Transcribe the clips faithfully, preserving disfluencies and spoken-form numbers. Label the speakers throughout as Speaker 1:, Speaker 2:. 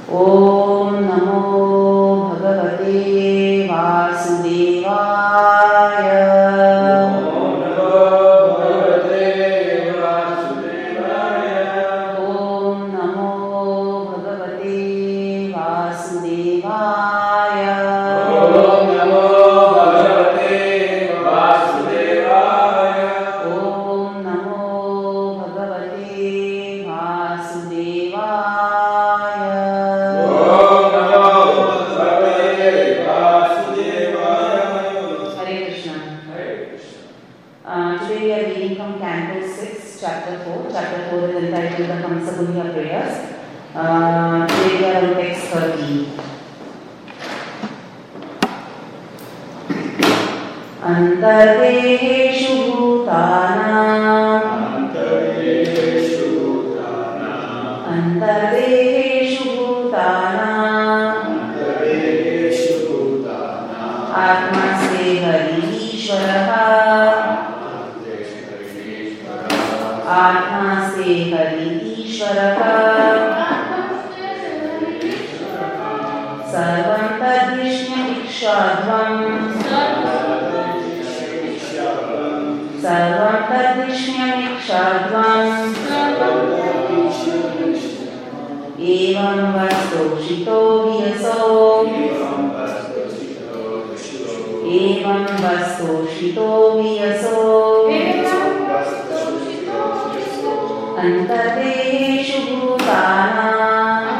Speaker 1: ओम नमो भगवते वासुदेवाय।
Speaker 2: ओम नमो भगवते वासुदेवाय।
Speaker 1: ओम नमो भगवते वासुदेवाय।
Speaker 2: ओम नमो भगवते वासुदेवाय।
Speaker 1: ओम नमो भगवते वासुदेवाय। Canto six, chapter four. Chapter four is entitled the Hamsabulya prayers. Uh, today we are on text thirteen. Antardehishu bhutanam.
Speaker 2: Antardehishu bhutanam.
Speaker 1: Antardehishu bhutanam.
Speaker 2: Antardehishu bhutanam.
Speaker 1: Atmaste hari ishvaraha. आत्मास्ते Hari ईश्वरः सर्वं तद्विष्णुमीक्षाध्वम् सर्वं तद्विष्णुमीक्षाध्वम् एवं वस्तुषितो वियसो एवं वस्तुषितो वियसो अंतर्देहेषु भूतानां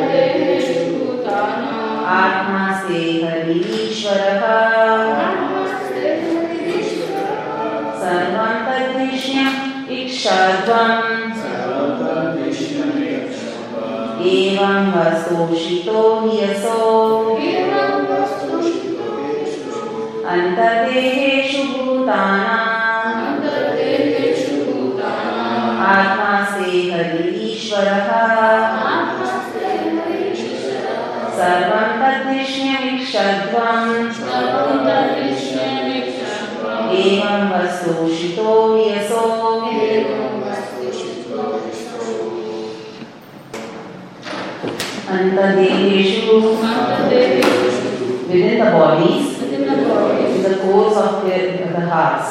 Speaker 1: आत्मास्ते हरि ईश्वरः सर्वं तद्विष्णुम् ईक्षाध्वम् एवं वस्तुषितो वियसो अंतर्देहेषु भूतानां आत्मास्ते हरि ईश्वरः सर्वं तद्विष्णुमीक्षाध्वम् एवं वस्तुषितो वियसो अंतर्देहेषु within the bodies, in the cores of the, the hearts,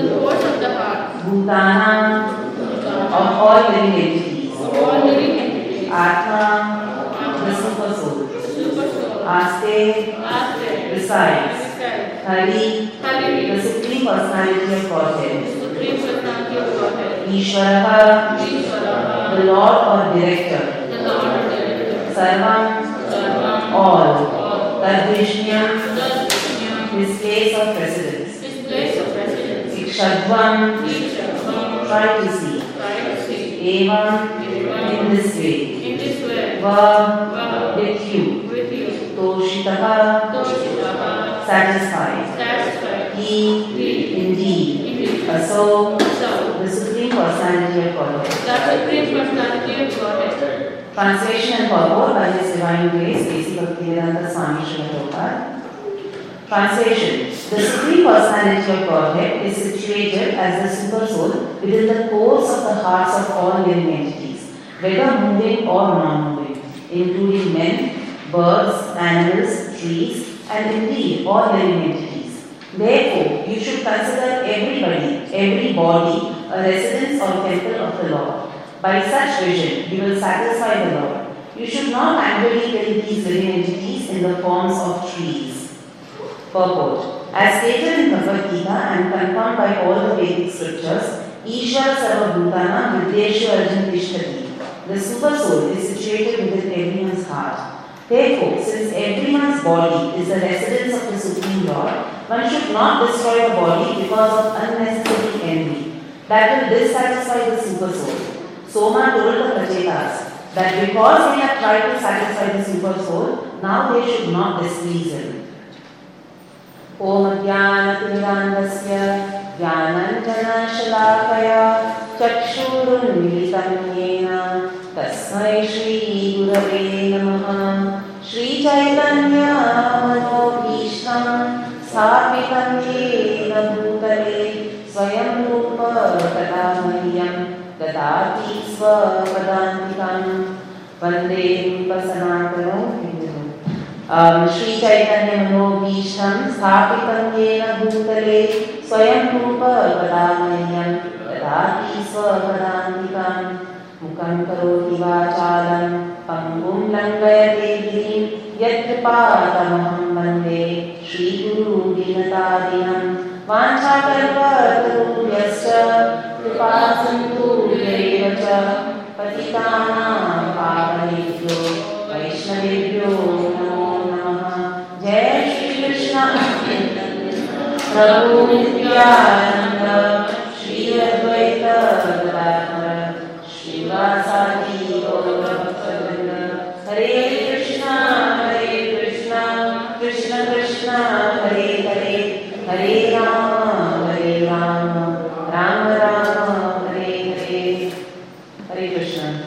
Speaker 1: bhutanam of all living entities, Atma, the super soul, Aste, resides, Hari, the supreme personality of Godhead, Ishvaraha, the Lord or director, Sarvam, all, Tadvishnyam, his place of precedence, Ikshadvam, try to see, Evam, in this way, Va, with you, Toshitaha, satisfied, He, indeed, Aso, the supreme personality of Godhead. Translation and purport by His Divine Grace, A C Bhaktivedanta Swami Srila Prabhupada. Translation: the supreme personality of Godhead is situated as the super soul within the cores of the hearts of all living entities, whether moving or non-moving, including men, birds, animals, trees, and indeed all living entities. Therefore, you should consider everybody, every body, a residence or temple of the Lord. By such vision, you will satisfy the Lord. You should not angrily kill these living entities in the forms of trees. Purport: as stated in Bhagavad Gita and confirmed by all the Vedic scriptures, Ishvara Sarva Bhutana Vidyeshu Arjun Tishtati. The super soul is situated within everyone's heart. Therefore, since everyone's body is the residence of the Supreme Lord, one should not destroy the body because of unnecessary envy. That will dissatisfy the super soul. Soma told the Prachetas that because they have tried to satisfy the super soul, now they should not displease him. Om Jnanatirandasya Jnananjanashalakaya Chakshurunmilitam Yena Tasmai Shri Gurave Namaha. Shri Chaitanya Manobhishtam Sthapitam Yena Bhutale Swayam Rupa Kadamahyam Dadati Swapadantikam Vande रूपसनातनो हिंदुः um, Sri Chaitanya Manobhisham Sthapitam Yena Bhutale Swayam Rupa Vadamayam Dadati Swapadantikam Mukam Karoti Vachalam Pangum Langayate Girim Yatripatamaham Vande Shri Guru Dinatadinam Vanchakalpatarubhyascha Kripasantu Yarevacha Patitanam Pavanebhyo Vaishnavebhyo Namo Namaha Jai Shri Krishna Prabhu Nityananda Shri Advaita Gadadhara Srivasadi Gaura Bhaktivinoda Hare Krishna Hare Krishna Krishna Krishna Hare Hare Hare Rama Hare Rama Rama Rama Hare Hare Hare Krishna.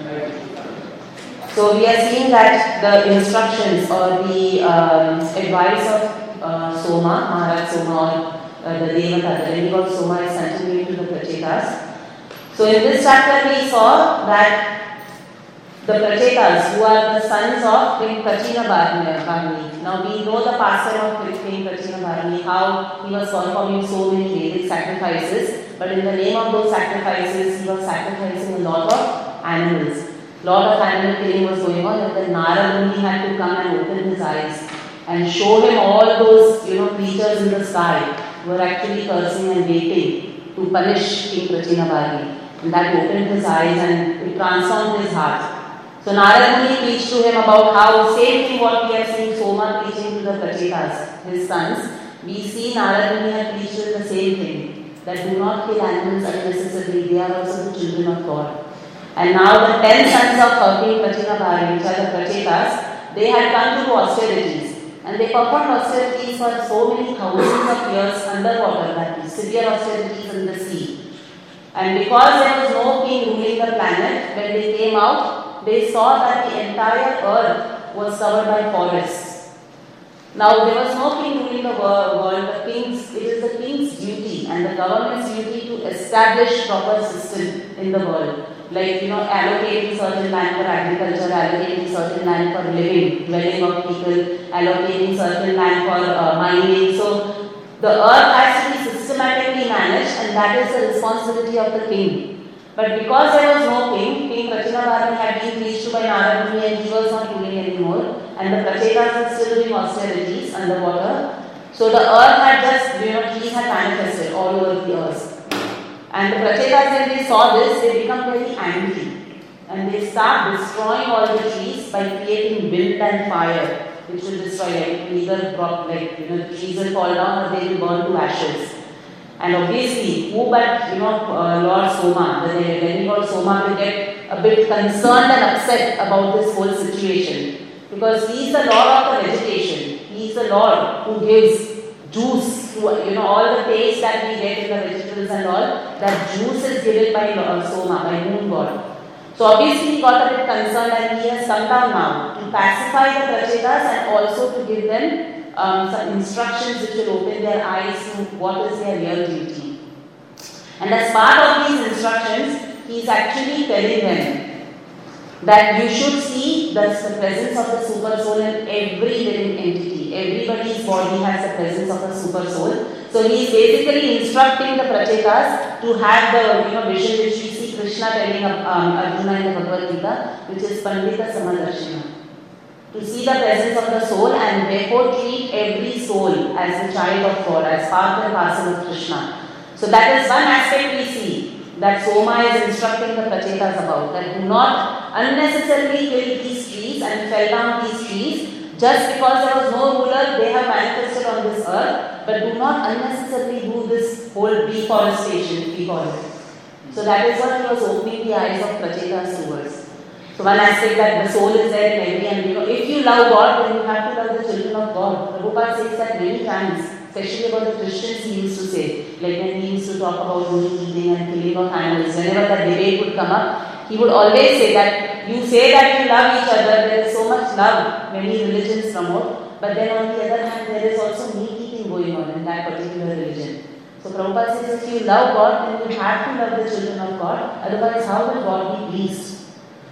Speaker 1: So we are seeing that the instructions or the um, advice of uh, Soma, Maharaj Soma or uh, the Devata, the demigod Soma is continuing to the Prachetas. So in this chapter we saw that the Prachetas, who are the sons of King Prachina Bharani. Now we know the pastime of King Prachina Bharani, how he was performing so many Vedic sacrifices, but in the name of those sacrifices he was sacrificing a lot of animals. Lot of animal killing was going on, and then Narad Muni had to come and open his eyes and show him all those, you know, creatures in the sky who were actually cursing and waiting to punish King Prachina Bharani. And that opened his eyes and it transformed his heart. So Narad Muni preached to him about how, same thing what we have seen Soma preaching to the Prachetas, his sons. We see Narad Muni had preached to him the same thing, that do not kill animals unnecessarily, they are also the children of God. And now the ten sons of King Prachina Bharani, which are the Prachetas, they had come to do austerities. And they performed austerities for so many thousands of years underwater, that is, severe austerities in the sea. And because there was no king ruling the planet, when they came out, they saw that the entire earth was covered by forests. Now there was no king ruling the world, the king's, it is the king's duty and the government's duty to establish proper system in the world. Like, you know, allocating certain land for agriculture, allocating certain land for living, dwelling of people, allocating certain land for uh, mining. So the earth has to be systematically managed, and that is the responsibility of the king. But because there was no king, King Prachina Bharani had been preached to by Narad Muni and he was not ruling anymore, and the Prachetas were still doing austerities underwater. So the earth had just, you know, trees had manifested all over the earth. And the Prachetas, when they saw this, they become very angry. And they start destroying all the trees by creating wind and fire, which will destroy, like, either drop, like, you know, the trees will fall down or they will burn to ashes. And obviously, who but, you know, uh, Lord Soma, the demigod Soma, will get a bit concerned and upset about this whole situation. Because he is the Lord of the vegetation. He is the Lord who gives juice, to, you know, all the taste that we get in the vegetables and all, that juice is given by uh, Soma, by moon god. So obviously he got a bit concerned and he has come down now to pacify the Prachetas and also to give them um, some instructions which will open their eyes to what is their real duty. And as part of these instructions, he is actually telling them that you should see the, the presence of the super soul in every living entity. Everybody's body has the presence of a super soul. So he is basically instructing the Prachetas to have the, you know, vision which we see Krishna telling um, Arjuna in the Bhagavad Gita, which is Pandita Samadarshina. To see the presence of the soul and therefore treat every soul as a child of God, as part and parcel of Krishna. So that is one aspect we see that Soma is instructing the Prachetas about, that do not unnecessarily kill these trees and fell down these trees just because there was no ruler, they have manifested on this earth, but do not unnecessarily do this whole deforestation, we call it. So that is what he was opening the eyes of Prachetas towards. So one aspect that the soul is there in every, and you know, if you love God, then you have to love the children of God. Prabhupada says that many times, especially about the Christians, he used to say, like when he used to talk about doing eating and killing of animals, whenever that debate would come up, he would always say that you say that you love each other, there is so much love, many religions promote, but then on the other hand, there is also meat eating going on in that particular religion. So Prabhupada says, if you love God, then you have to love the children of God, otherwise how will God be pleased?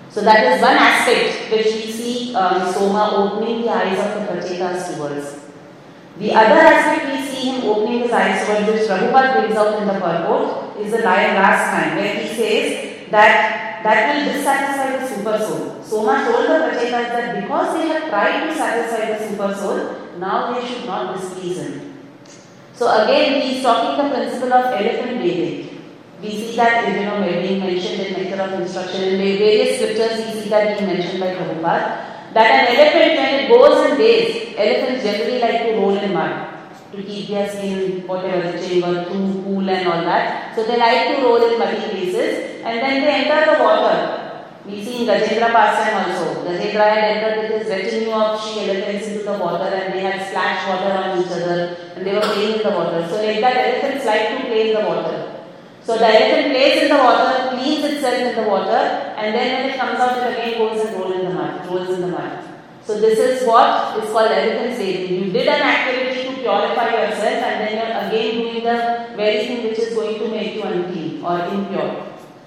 Speaker 1: So that is one aspect which we see um, Soma opening the eyes of the Prachetas towards. The other aspect we see him opening his eyes towards, which Prabhupada brings out in the purport, is the line last line where he says that that will dissatisfy the super soul. Soma told the Prachetas that because they have tried to satisfy the super soul, now they should not displease him. So again, he is talking the principle of elephant bathing. We see that, you know, being mentioned in Nectar of Instruction. In various scriptures, we see that being mentioned by Prabhupada. That an elephant, when it goes and bathes, elephants generally like to roll in mud to keep their skin, whatever, the chamber, too cool and all that. So they like to roll in muddy places and then they enter the water. We see in Gajendra pastime also. Gajendra had entered with his retinue of she elephants into the water and they had splashed water on each other and they were playing in the water. So like that, elephants like to play in the water. So the elephant plays in the water, cleans itself in the water, and then when it comes out, it again goes and rolls in the mud. Rolls in the mud. So this is what is called elephant bathing. You did an activity to purify yourself, and then you're again doing the very thing which is going to make you unclean or impure.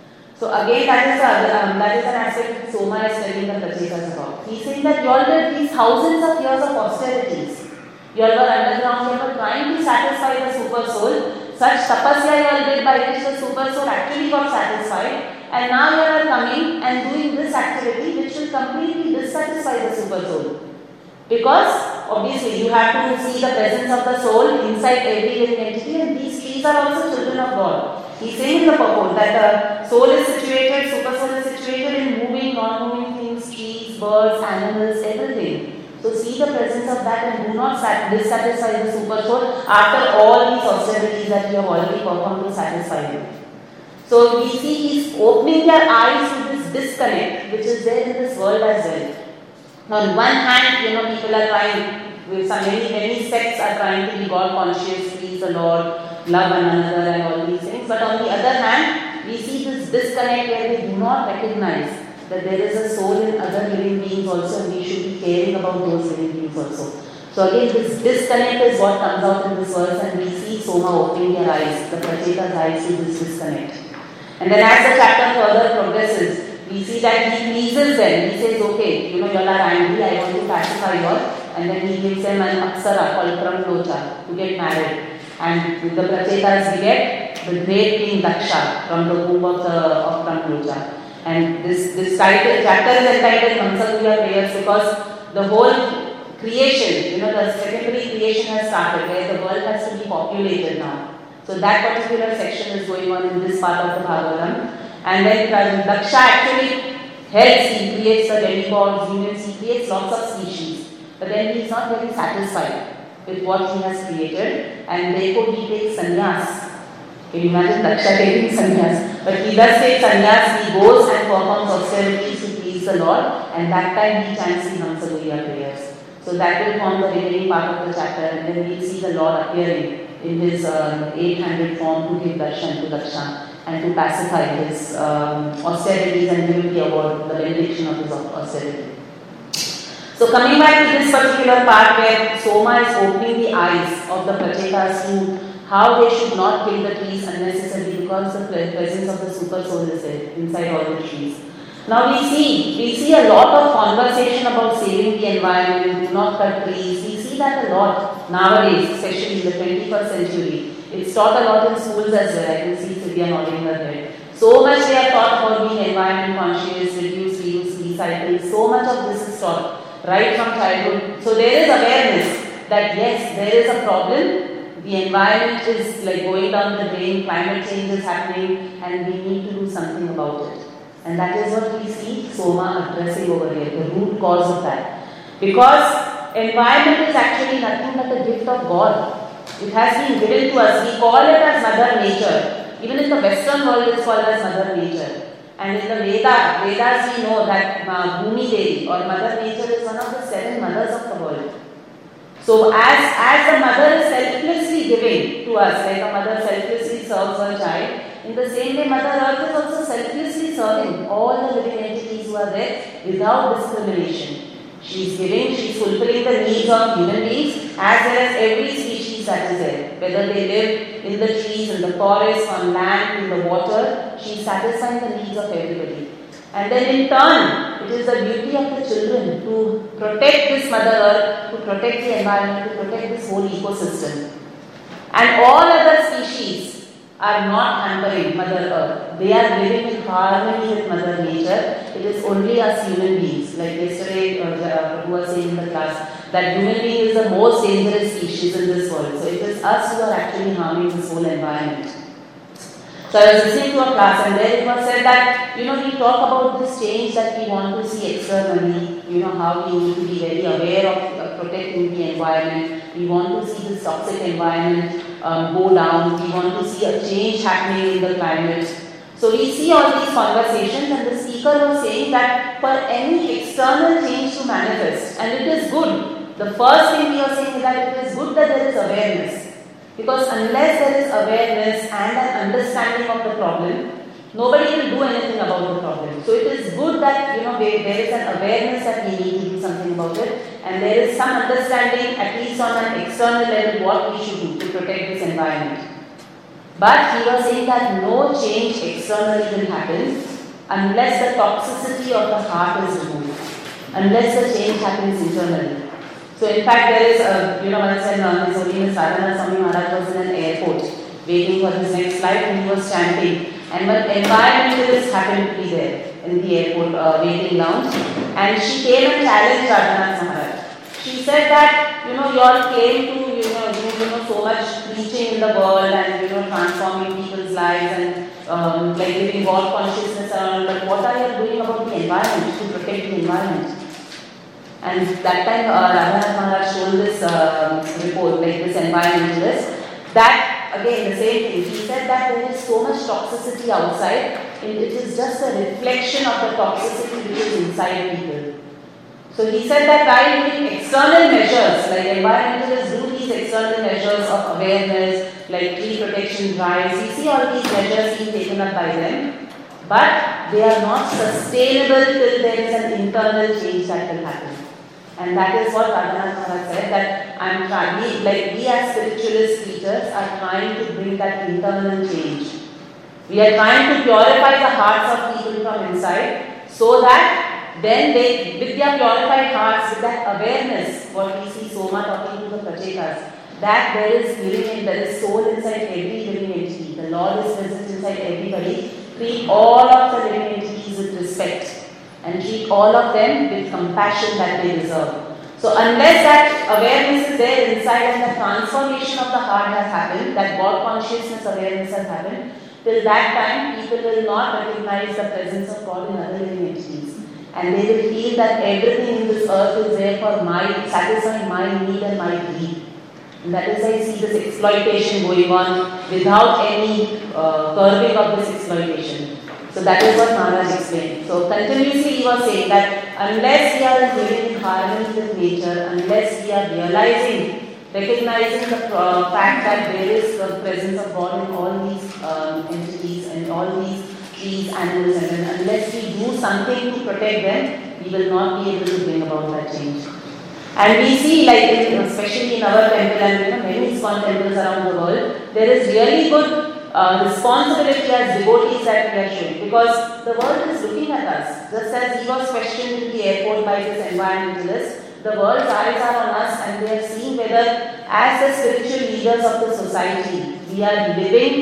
Speaker 1: So again, that is a, um, that is an aspect Soma is telling the Prachetas about. He's saying that you all did these thousands of years of austerities. You all were underground, you were trying to satisfy the super soul. Such tapasya you all did by which the super soul actually got satisfied, and now you are coming and doing this activity which will completely dissatisfy the super soul. Because obviously you have to see the presence of the soul inside every living entity, and these trees are also children of God. He is saying in the purport that the soul is situated, super soul is situated in moving, non-moving things, trees, birds, animals, everything. So see the presence of that and do not dissatisfy the super soul after all these austerities that you have already performed to satisfy you. So we see he's opening their eyes to this disconnect which is there in this world as well. On one hand, you know, people are trying, with some many, many sects are trying to be God conscious, please the Lord, love one another and all these things. But on the other hand, we see this disconnect where they do not recognize that there is a soul in other living beings also and we should be caring about those living beings also. So again, this disconnect is what comes out in this verse, and we see Soma opening their eyes, the Pracheta's eyes to this disconnect. And then as the chapter further progresses, we see that he pleases them. He says, okay, you know, you all are angry, I want to pacify you all. And then he gives them an apsara called Pramlocha to get married. And with the Prachetas we get the great king Daksha from the womb of, the, of Pramlocha. And this, this title, chapter is entitled Hamsaguya Prayers because the whole creation, you know, the secondary creation has started where the world has to be populated now. So that particular section is going on in this part of the Bhagavatam. And then Daksha actually helps, he creates the demigods, humans, he creates lots of species. But then he is not very satisfied with what he has created and therefore he takes sannyas. Can you imagine Daksha taking sannyas? But he does take sannyas, he goes and performs austerities to please the Lord, and that time he chants the Hamsaguya prayers. So that will form the remaining part of the chapter, and then we'll see the Lord appearing in his uh, eight-handed form to give darshan to Daksha and to pacify his um, austerities and give him the award, the benediction of his austerity. So coming back to this particular part where Soma is opening the eyes of the Prachetas to how they should not kill the trees unnecessarily because the presence of the super soul is there inside all the trees. Now we see, we see a lot of conversation about saving the environment, do not cut trees. We see that a lot nowadays, especially in the twenty-first century. It's taught a lot in schools as well. I can see Sylvia nodding her head. So much they are taught about being environment conscious, reduce, reuse, recycle. So much of this is taught right from childhood. So there is awareness that yes, there is a problem. The environment is like going down the drain, climate change is happening, and we need to do something about it. And that is what we see Soma addressing over here, the root cause of that. Because environment is actually nothing but a gift of God. It has been given to us. We call it as Mother Nature. Even in the Western world, it's called as Mother Nature. And in the Veda, Vedas we know that uh, Bhumi Devi or Mother Nature is one of the seven mothers of the world. So as, as the mother is selflessly giving to us, like a mother selflessly serves her child, in the same way Mother Earth is also selflessly serving all the living entities who are there without discrimination. She is giving, she is fulfilling the needs of human beings as well as every species that is there. Whether they live in the trees, in the forest, on land, in the water, she is satisfying the needs of everybody. And then in turn, it is the duty of the children to protect this Mother Earth, to protect the environment, to protect this whole ecosystem. And all other species are not hampering Mother Earth. They are living in harmony with Mother Nature. It is only us human beings, like yesterday uh, who was saying in the class, that human being is the most dangerous species in this world. So it is us who are actually harming this whole environment. So I was listening to a class and there it was said that, you know, we talk about this change that we want to see externally, you know, how we need to be very aware of uh, protecting the environment. We want to see this toxic environment um, go down. We want to see a change happening in the climate. So we see all these conversations and the speaker was saying that for any external change to manifest, and it is good, the first thing we are saying is that it is good that there is awareness. Because unless there is awareness and an understanding of the problem, nobody will do anything about the problem. So it is good that, you know, there, there is an awareness that we need to do something about it, and there is some understanding, at least on an external level, what we should do to protect this environment. But he was saying that no change externally will happen unless the toxicity of the heart is removed, unless the change happens internally. So in fact, there is a, you know, once when uh, His Holiness Sadhana Swami Maharaj was in an airport waiting for his next flight and he was chanting. And one environmentalist happened to be there in the airport uh, waiting lounge. And she came and challenged Radhanath Maharaj. She said that, you know, you all came to, you know, do, you know, so much preaching in the world and, you know, transforming people's lives and um, like giving God consciousness around. But what are you doing about the environment, to protect the environment? And that time uh, Radhanath Maharaj showed this uh, report, like this environmentalist, that again the same thing, he said that there is so much toxicity outside, and it is just a reflection of the toxicity which is inside people. So he said that by doing external measures, like environmentalists do these external measures of awareness, like tree protection drives, we see all these measures being taken up by them, but they are not sustainable till there is an internal change that will happen. And that is what Radhanath Maharaj said, that I'm trying, we, like we as spiritualist teachers are trying to bring that internal change. We are trying to purify the hearts of people from inside, so that then they, with their purified hearts, with that awareness, what we see Soma talking to the Prachetas, that there is living, there is soul inside every living entity. The Lord is present inside everybody. Treat all of the living entities with respect and treat all of them with compassion that they deserve. So unless that awareness is there inside and the transformation of the heart has happened, that God consciousness awareness has happened, till that time people will not recognize the presence of God in other living entities. And they will feel that everything in this earth is there for my, satisfying my need and my greed. And that is why I see this exploitation going on without any uh, curbing of this exploitation. So that is what Maharaj explained. So continuously he was saying that unless we are living in harmony with nature, unless we are realizing, recognizing the uh, fact that there is the presence of God in all these um, entities and all these trees, animals, and unless we do something to protect them, we will not be able to bring about that change. And we see, like in, especially in our temple and you know, many ISKCON temples around the world, there is really good Uh, responsibility as devotees that we are showing, because the world is looking at us. Just as he was questioned in the airport by this environmentalist, the world's eyes are on us and they are seeing whether as the spiritual leaders of the society, we are living,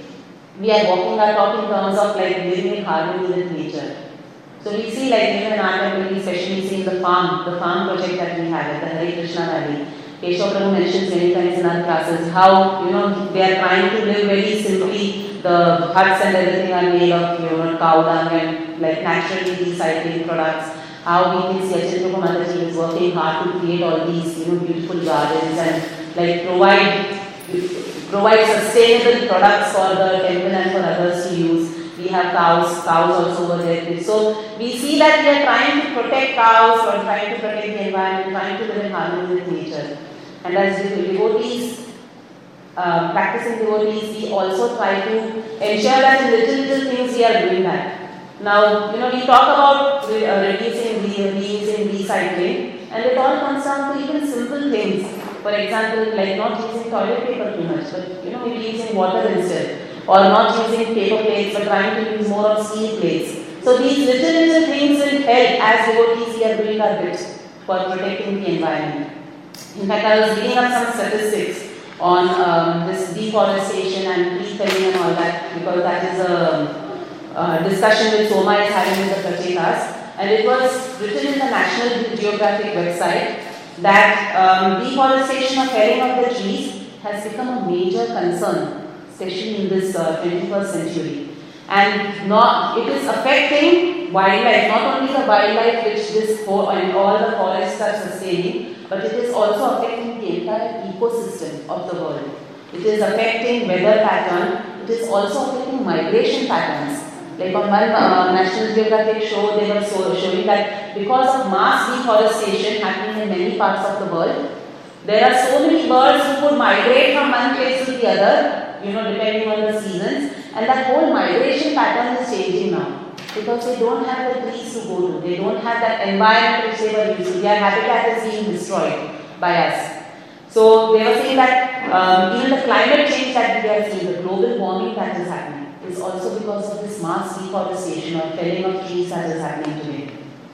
Speaker 1: we are walking our talk in terms of like living in harmony with nature. So we see like even in our temple, we especially see in the farm, the farm project that we have at the Hare Krishna Valley. Keshav Prabhu mentions many times in our classes how, you know, they are trying to live very simply. The huts and everything are made of, you know, cow dung and like naturally recycling products. How we can see Acharya Prabhu Mataji is working hard to create all these, you know, beautiful gardens and like provide provide sustainable products for the temple and for others to use. We have cows, cows also over there. So we see that we are trying to protect cows, or trying to protect the environment, trying to live in harmony with nature. And as devotees, uh, practicing devotees, we also try to ensure that in little little things we are doing that. Now, you know, we talk about re uh, reducing, re reusing, recycling, and it all comes down to even simple things. For example, like not using toilet paper too much, but you know, maybe using water instead. Or not using paper plates but trying to use more of steel plates. So these little little things will help as devotees we are doing our bit for protecting the environment. In fact, I was reading up some statistics on um, this deforestation and tree felling and all that, because that is a, a discussion which Soma is having with the Prachetas. And it was written in the National Geographic website that um, deforestation or felling of the trees has become a major concern, especially in this uh, twenty-first century. And not, it is affecting wildlife, not only the wildlife which this for, and all the forests are sustaining, but it is also affecting the entire ecosystem of the world. It is affecting weather pattern, it is also affecting migration patterns. Like on one uh, National Geographic show, they were so showing that because of mass deforestation happening in many parts of the world, there are so many birds who would migrate from one place to the other, you know, depending on the seasons, and that whole migration pattern is changing now because they don't have the trees to go to, they don't have that environment which they were used to. Their habitat is being destroyed by us. So they were saying that um, even the climate change that we are seeing, the global warming that is happening, is also because of this mass deforestation or felling of trees that is happening today.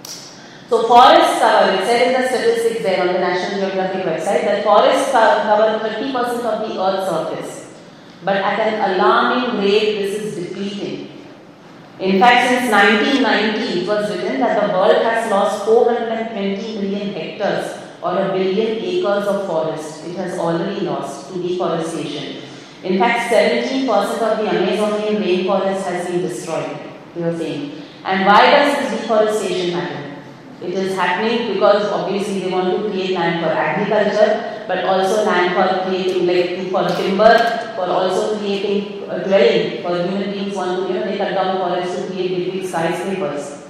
Speaker 1: So forests cover, it said in the statistics there on the National Geographic website, that forests cover thirty percent of the Earth's surface. But at an alarming rate, this is depleting. In fact, since nineteen ninety, it was written that the world has lost four hundred twenty million hectares or a billion acres of forest. It has already lost to deforestation. In fact, seventeen percent of the Amazonian rainforest has been destroyed, they were saying. And why does this deforestation happen? It is happening because obviously they want to create land for agriculture, but also land for creating, like for timber, for also creating a dwelling for human beings want to, you know, they cut down forests to create big, big skyscrapers.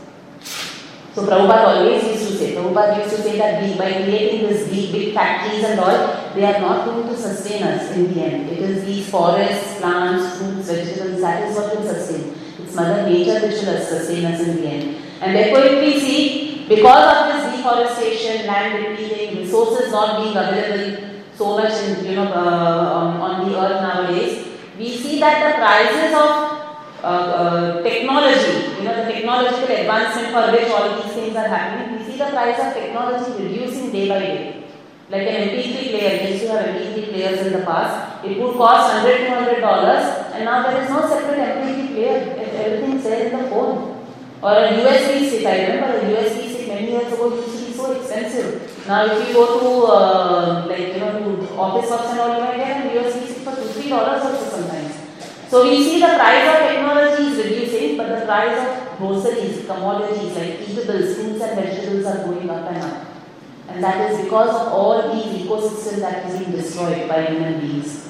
Speaker 1: So Prabhupada always used to say, Prabhupada used to say that we, by creating these big, big factories and all, they are not going to sustain us in the end. It is these forests, plants, fruits, vegetables, that is what will sustain. It's Mother Nature which will sustain us in the end. And therefore if we see, because of this deforestation, land depleting, resources not being available so much in, you know, uh, um, on the earth nowadays, we see that the prices of uh, uh, technology, you know, the technological advancement for which all these things are happening, we see the price of technology reducing day by day. Like an M P three player, we used to have M P three players in the past, it would cost one hundred to two hundred dollars, and now there is no separate M P three player, everything is there in the phone. Or a U S B stick, I remember a U S B stick many years ago used to be so expensive. Now if you go to uh, like, you know, to office works and all, you might get a U S B stick for two to three dollars also sometimes. So we see the price of technology is reducing, but the price of groceries, commodities like eatables, fruits and vegetables are going up and up. And that is because of all these ecosystems that is being destroyed by human beings.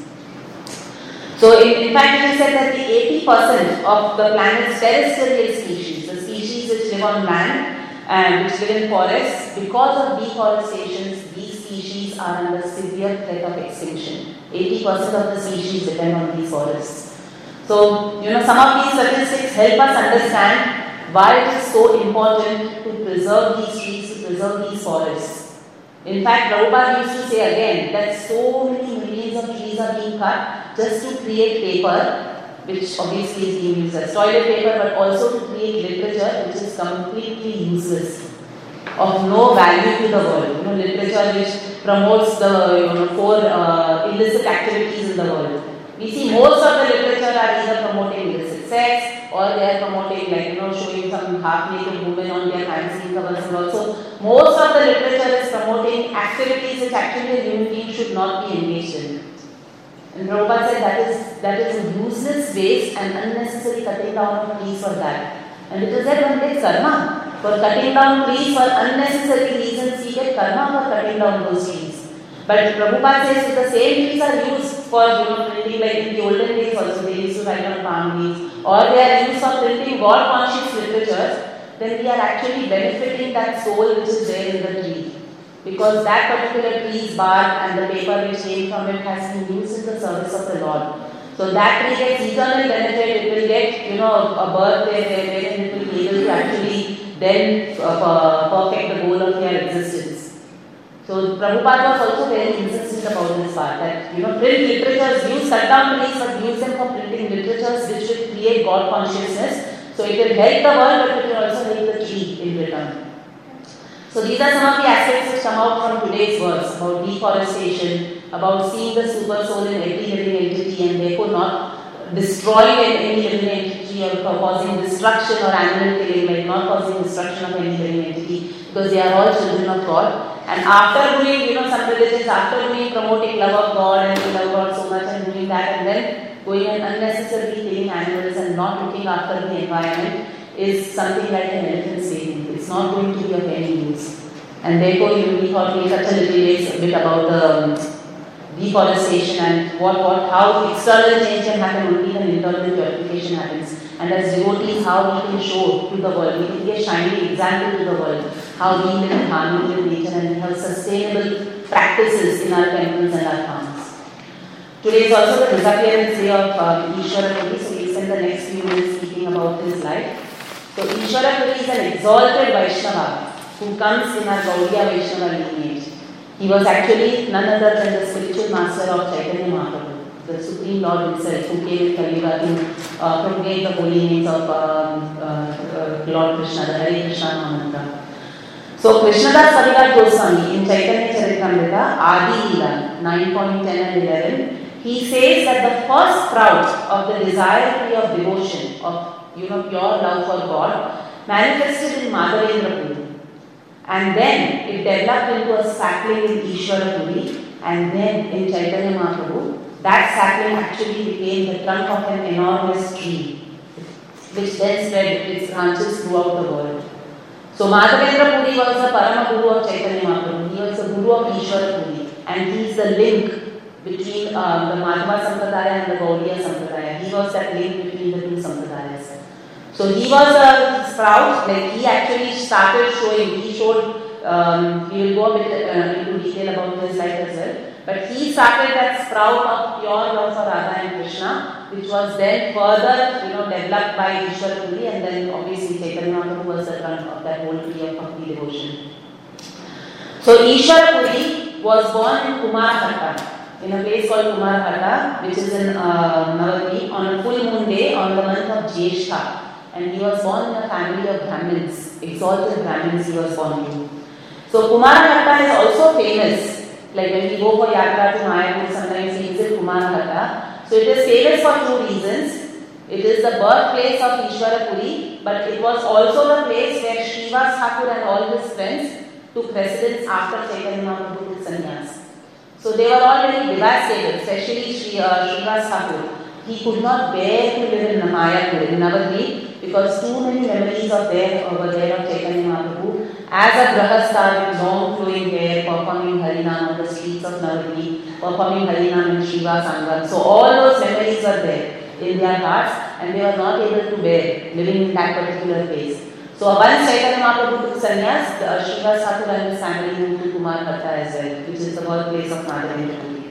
Speaker 1: So in, in fact it is said that the eighty percent of the planet's terrestrial species, the species which live on land and which live in forests, because of deforestation, these species are under severe threat of extinction. eighty percent of the species depend on these forests. So, you know, some of these statistics help us understand why it is so important to preserve these trees, to preserve these forests. In fact, Prabhupada used to say again that so many millions of trees are being cut just to create paper, which obviously is being used as toilet paper, but also to create literature which is completely useless, of no value to the world. You know, literature which promotes the, you know, four uh, illicit activities in the world. We see most of the literature are either promoting illicit sex, or they are promoting, like, you know, showing some half-naked women on their magazine covers, and also most of the literature is promoting activities which actually a human being should not be engaged in. And Prabhupada said that is that is a useless waste and unnecessary cutting down of trees for that. And it is there one gets karma. For cutting down trees for unnecessary reasons, we get karma for cutting down those trees. But Prabhupada says that the same trees are used for, you know, printing, like in the olden days also, they used to write on palm leaves, or they are used for printing God-conscious literature, then we are actually benefiting that soul which is there in the tree. Because that particular tree's bark and the paper which came from it has been used in the service of the Lord. So that tree gets eternal benefit, it will get, you know, a birth there, wherein it will be able to actually then uh, perfect the goal of their existence. So Prabhupada was also very insistent about this part, that, you know, print literatures, use cut down trees, but use them for printing literatures which will create God consciousness. So it will help the world, but it So these are some of the aspects which come out from today's verse about deforestation, about seeing the super soul in every living entity and therefore not destroying any living entity or causing destruction or animal killing, like not causing destruction of any living entity, because they are all children of God. And after doing, you know, some religions, after doing promoting love of God and we love God so much and doing that and then going and unnecessarily killing animals and not looking after the environment is something like an elephant shaving. It's not going to be of any use. And therefore, you know, we thought we touch a little bit, a bit about the um, deforestation and what, what, how external change can happen only when internal purification happens. And as devotees, how we can show to the world, we can be a shining example to the world, how we live in harmony with nature and we have sustainable practices in our temples and our farms. Today is also the disappearance day of um, Ishwara Puri, so we spend the next few minutes speaking about his life. So Ishwara Puri is an exalted Vaishnava who comes in our Gaudiya Vaishnava lineage. He was actually none other than the spiritual master of Chaitanya Mahaprabhu, the Supreme Lord himself, who came in Kali Yuga to uh, propagate the holy names of um, uh, uh, Lord Krishna, the Hare Krishna Mahamantra. So Krishnadas Kaviraj Goswami in Chaitanya Charitamrita, Adi Lila, nine point ten and eleven, he says that the first sprout of the desire of devotion, of you know, pure love for God, manifested in Madhavendra Puri. And then it developed into a sapling in Ishwara Puri, and then in Chaitanya Mahaprabhu, that sapling actually became the trunk of an enormous tree, which then spread its branches throughout the world. So Madhavendra Puri was the Parama Guru of Chaitanya Mahaprabhu. He was the Guru of Ishwara Puri, and he is the link between uh, the Madhava Sampradaya and the Gaudiya Sampradaya. He was that link between the two Sampradayas. So he was a sprout, like he actually started showing, he showed, um, we will go a bit uh, into detail about his life as well, but he started that sprout of pure love for Radha and Krishna, which was then further, you know, developed by Ishwara Puri, and then obviously Chaitanya Mahaprabhu was the trunk of that whole tree of bhakti devotion. So Ishwara Puri was born in Kumaraghatta, in a place called Kumaraghatta, which is in uh, Navadvip, on a full moon day on the month of Jyeshtha. And he was born in a family of Brahmins, exalted Brahmins he was born to. So Kumaraghatta is also famous. Like when we go for Yatra to Mayapur, sometimes we visit Kumaraghatta. So it is famous for two reasons. It is the birthplace of Ishwara Puri, but it was also the place where Srivas Thakur and all his friends took residence after Chaitanya Mahaprabhu took sannyas. So they were all very devastated, especially Sri, uh, Srivas Thakur. He could not bear to live in Mayapur, in Navadvip, because too many memories of there over there of Chaitanya Mahaprabhu. As a grahastha with long flowing hair, performing Harinam on the streets of Navadvip, performing Harinam in Shiva Sangam. So all those memories were there in their hearts, and they were not able to bear living in that particular place. So once Chaitanya Mahaprabhu took sannyas, the uh, Srivas Thakur and his family moved to Kumaraghatta as well, which is the birthplace of Madhavendra Puri.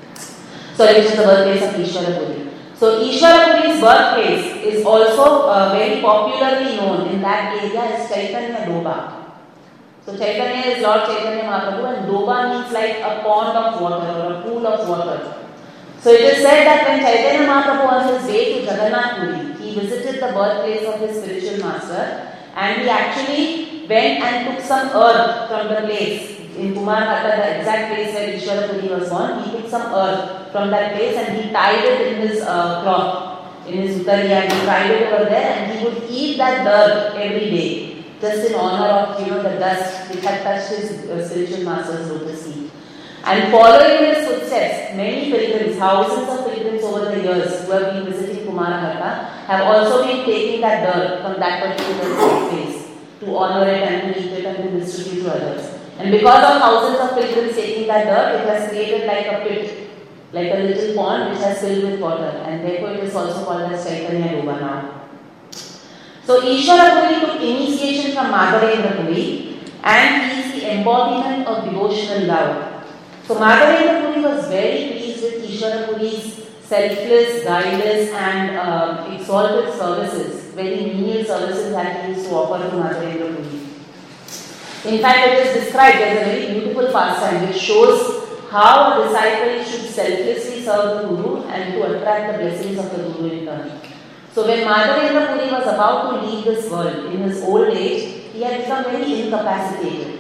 Speaker 1: Sorry, which is the birthplace of Ishwara Puri. So Ishwara Puri's birthplace is also uh, very popularly known in that area as Chaitanya Doba. So Chaitanya is Lord Chaitanya Mahaprabhu, and Doba means like a pond of water or a pool of water. So it is said that when Chaitanya Mahaprabhu on his way to Jagannath Puri, he visited the birthplace of his spiritual master, and he actually went and took some earth from the place. In Kumaraghatta, the exact place where Ishwara Puri was born, he took some earth from that place and he tied it in his uh, cloth, in his uttariya, and he tied it over there, and he would eat that dirt every day, just in honor of, you know, the dust which had touched his uh, spiritual master's lotus feet. And following in his footsteps, many pilgrims, thousands of pilgrims over the years who have been visiting Kumaraghatta have also been taking that dirt from that particular place to honor it and to eat it and to distribute to others. And because of thousands of pilgrims taking that dirt, it has created like a pit, like a little pond which has filled with water, and therefore it is also called as Chaitanya Doba now. So Ishwara Puri took initiation from Madhavendra Puri, and he is the embodiment of devotional love. So Madhavendra Puri was very pleased with Ishwara Puri's selfless, guileless and uh, exalted services, very menial services that he used to offer to Madhavendra Puri. In fact, it is described as a very beautiful pastime which shows how a disciple should selflessly serve the Guru and to attract the blessings of the Guru in turn. So when Madhavendra Puri was about to leave this world in his old age, he had become very incapacitated.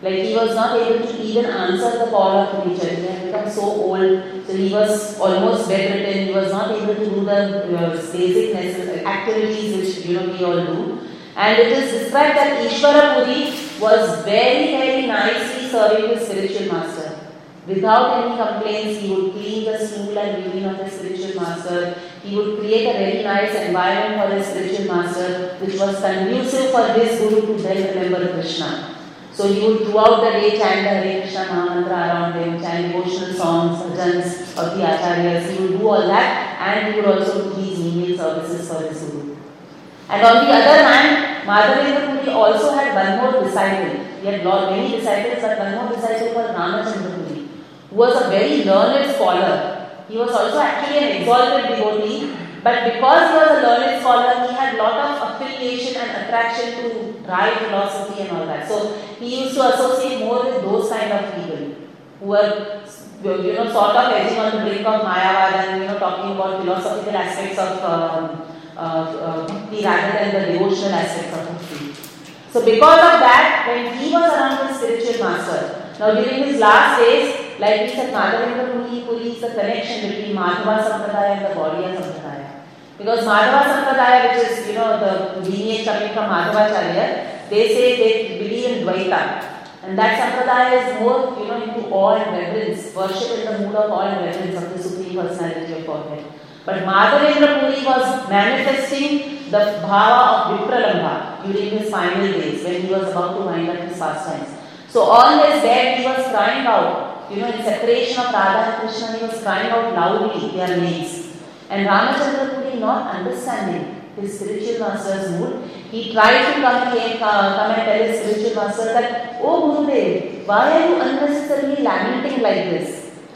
Speaker 1: Like he was not able to even answer the call of nature. He had become so old, so he was almost bedridden. He was not able to do the uh, basic necessary activities which you know we all do. And it is described that Ishvara Puri was very very nicely serving his spiritual master. Without any complaints, he would clean the stool and urine of his spiritual master. He would create a very nice environment for his spiritual master, which was conducive for his guru to then remember Krishna. So he would throughout the day chant the Hare Krishna Mahamantra around him, chant devotional songs, bhajans of the acharyas. He would do all that, and he would also do these menial services for his guru. And on the other hand, Madhavendra Puri also had one more disciple. He had many disciples, but one more disciple called Ramachandra Puri, who was a very learned scholar. He was also actually an exalted devotee, but because he was a learned scholar, he had a lot of affiliation and attraction to dry philosophy and all that. So he used to associate more with those kind of people who were, you know, sort of edging on the brink of Mayavad and you know talking about philosophical aspects of um, uh, uh, bhakti rather than the devotional aspects of bhakti. So because of that, when he was around his spiritual master, now during his last days, like we said, Madhavendra Puri is the connection between Madhava Sampradaya and the Gaudiya Sampradaya. Because Madhava Sampradaya, which is, you know, the lineage coming from Madhavacharya, they say they believe in Dvaita. And that Sampradaya is more, you know, into awe and reverence, worship in the mood of awe and reverence of the Supreme Personality of Godhead. But Madhavendra Puri was manifesting the bhava of Vipralambha during his final days when he was about to wind up his pastimes. So on his bed he was crying out, you know, in separation of Radha and Krishna, he was crying out loudly their names. And Ramachandra Puri, not understanding his spiritual master's mood, he tried to come, came, uh, come and tell his spiritual master that, "Oh Gurudev, why are you unnecessarily lamenting like this?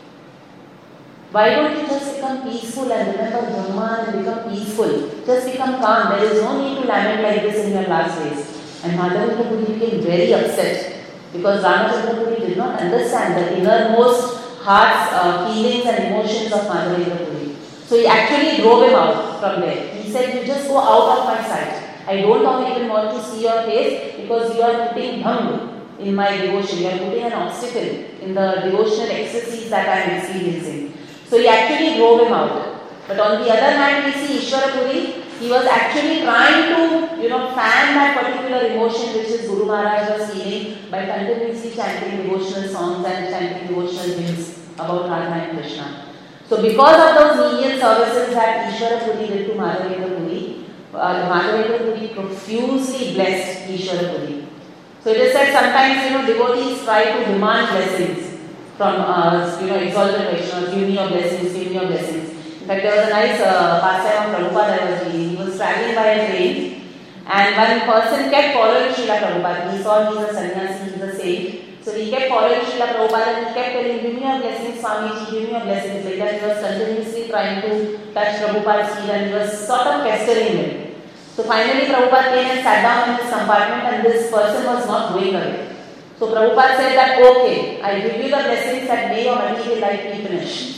Speaker 1: Why don't you just become peaceful and remember Brahman and become peaceful? Just become calm. There is no need to lament like this in your last days." And Madhavendra Puri became very upset because Ramachandra Puri did not understand the innermost heart's uh, feelings and emotions of Madhavendra Puri. So he actually drove him out from there. He said, "You just go out of my sight. I don't even want to see your face because you are putting bhang in my devotion. You are putting an obstacle in the devotional ecstasies that I am experiencing." So he actually drove him out. But on the other hand, we see Ishvara Puri, he was actually trying to, you know, fan that particular emotion which his Guru Maharaj was feeling by continuously chanting devotional songs and chanting devotional hymns about Radha and Krishna. So because of those menial services that Ishvara Puri did to Madhavendra Puri, uh, Madhavendra Puri profusely blessed Ishvara Puri. So it is said sometimes, you know, devotees try to demand blessings from, uh, you know, exalted Vaishnavas, give me your blessings, give me your blessings. In fact, there was a nice uh, pastime of Prabhupada I was reading. He was traveling by a train and one person kept following Srila Prabhupada. He saw he is a sannyasi, he is a saint. So he kept following Srila Prabhupada and he kept telling, "Give me your blessings, Swamiji, give me your blessings." Like that, he was continuously trying to touch Prabhupada's feet and he was sort of pestering him. So finally Prabhupada came and sat down in his compartment and this person was not going away. So Prabhupada said that, "Okay, I give you the blessings that may your material life be finished."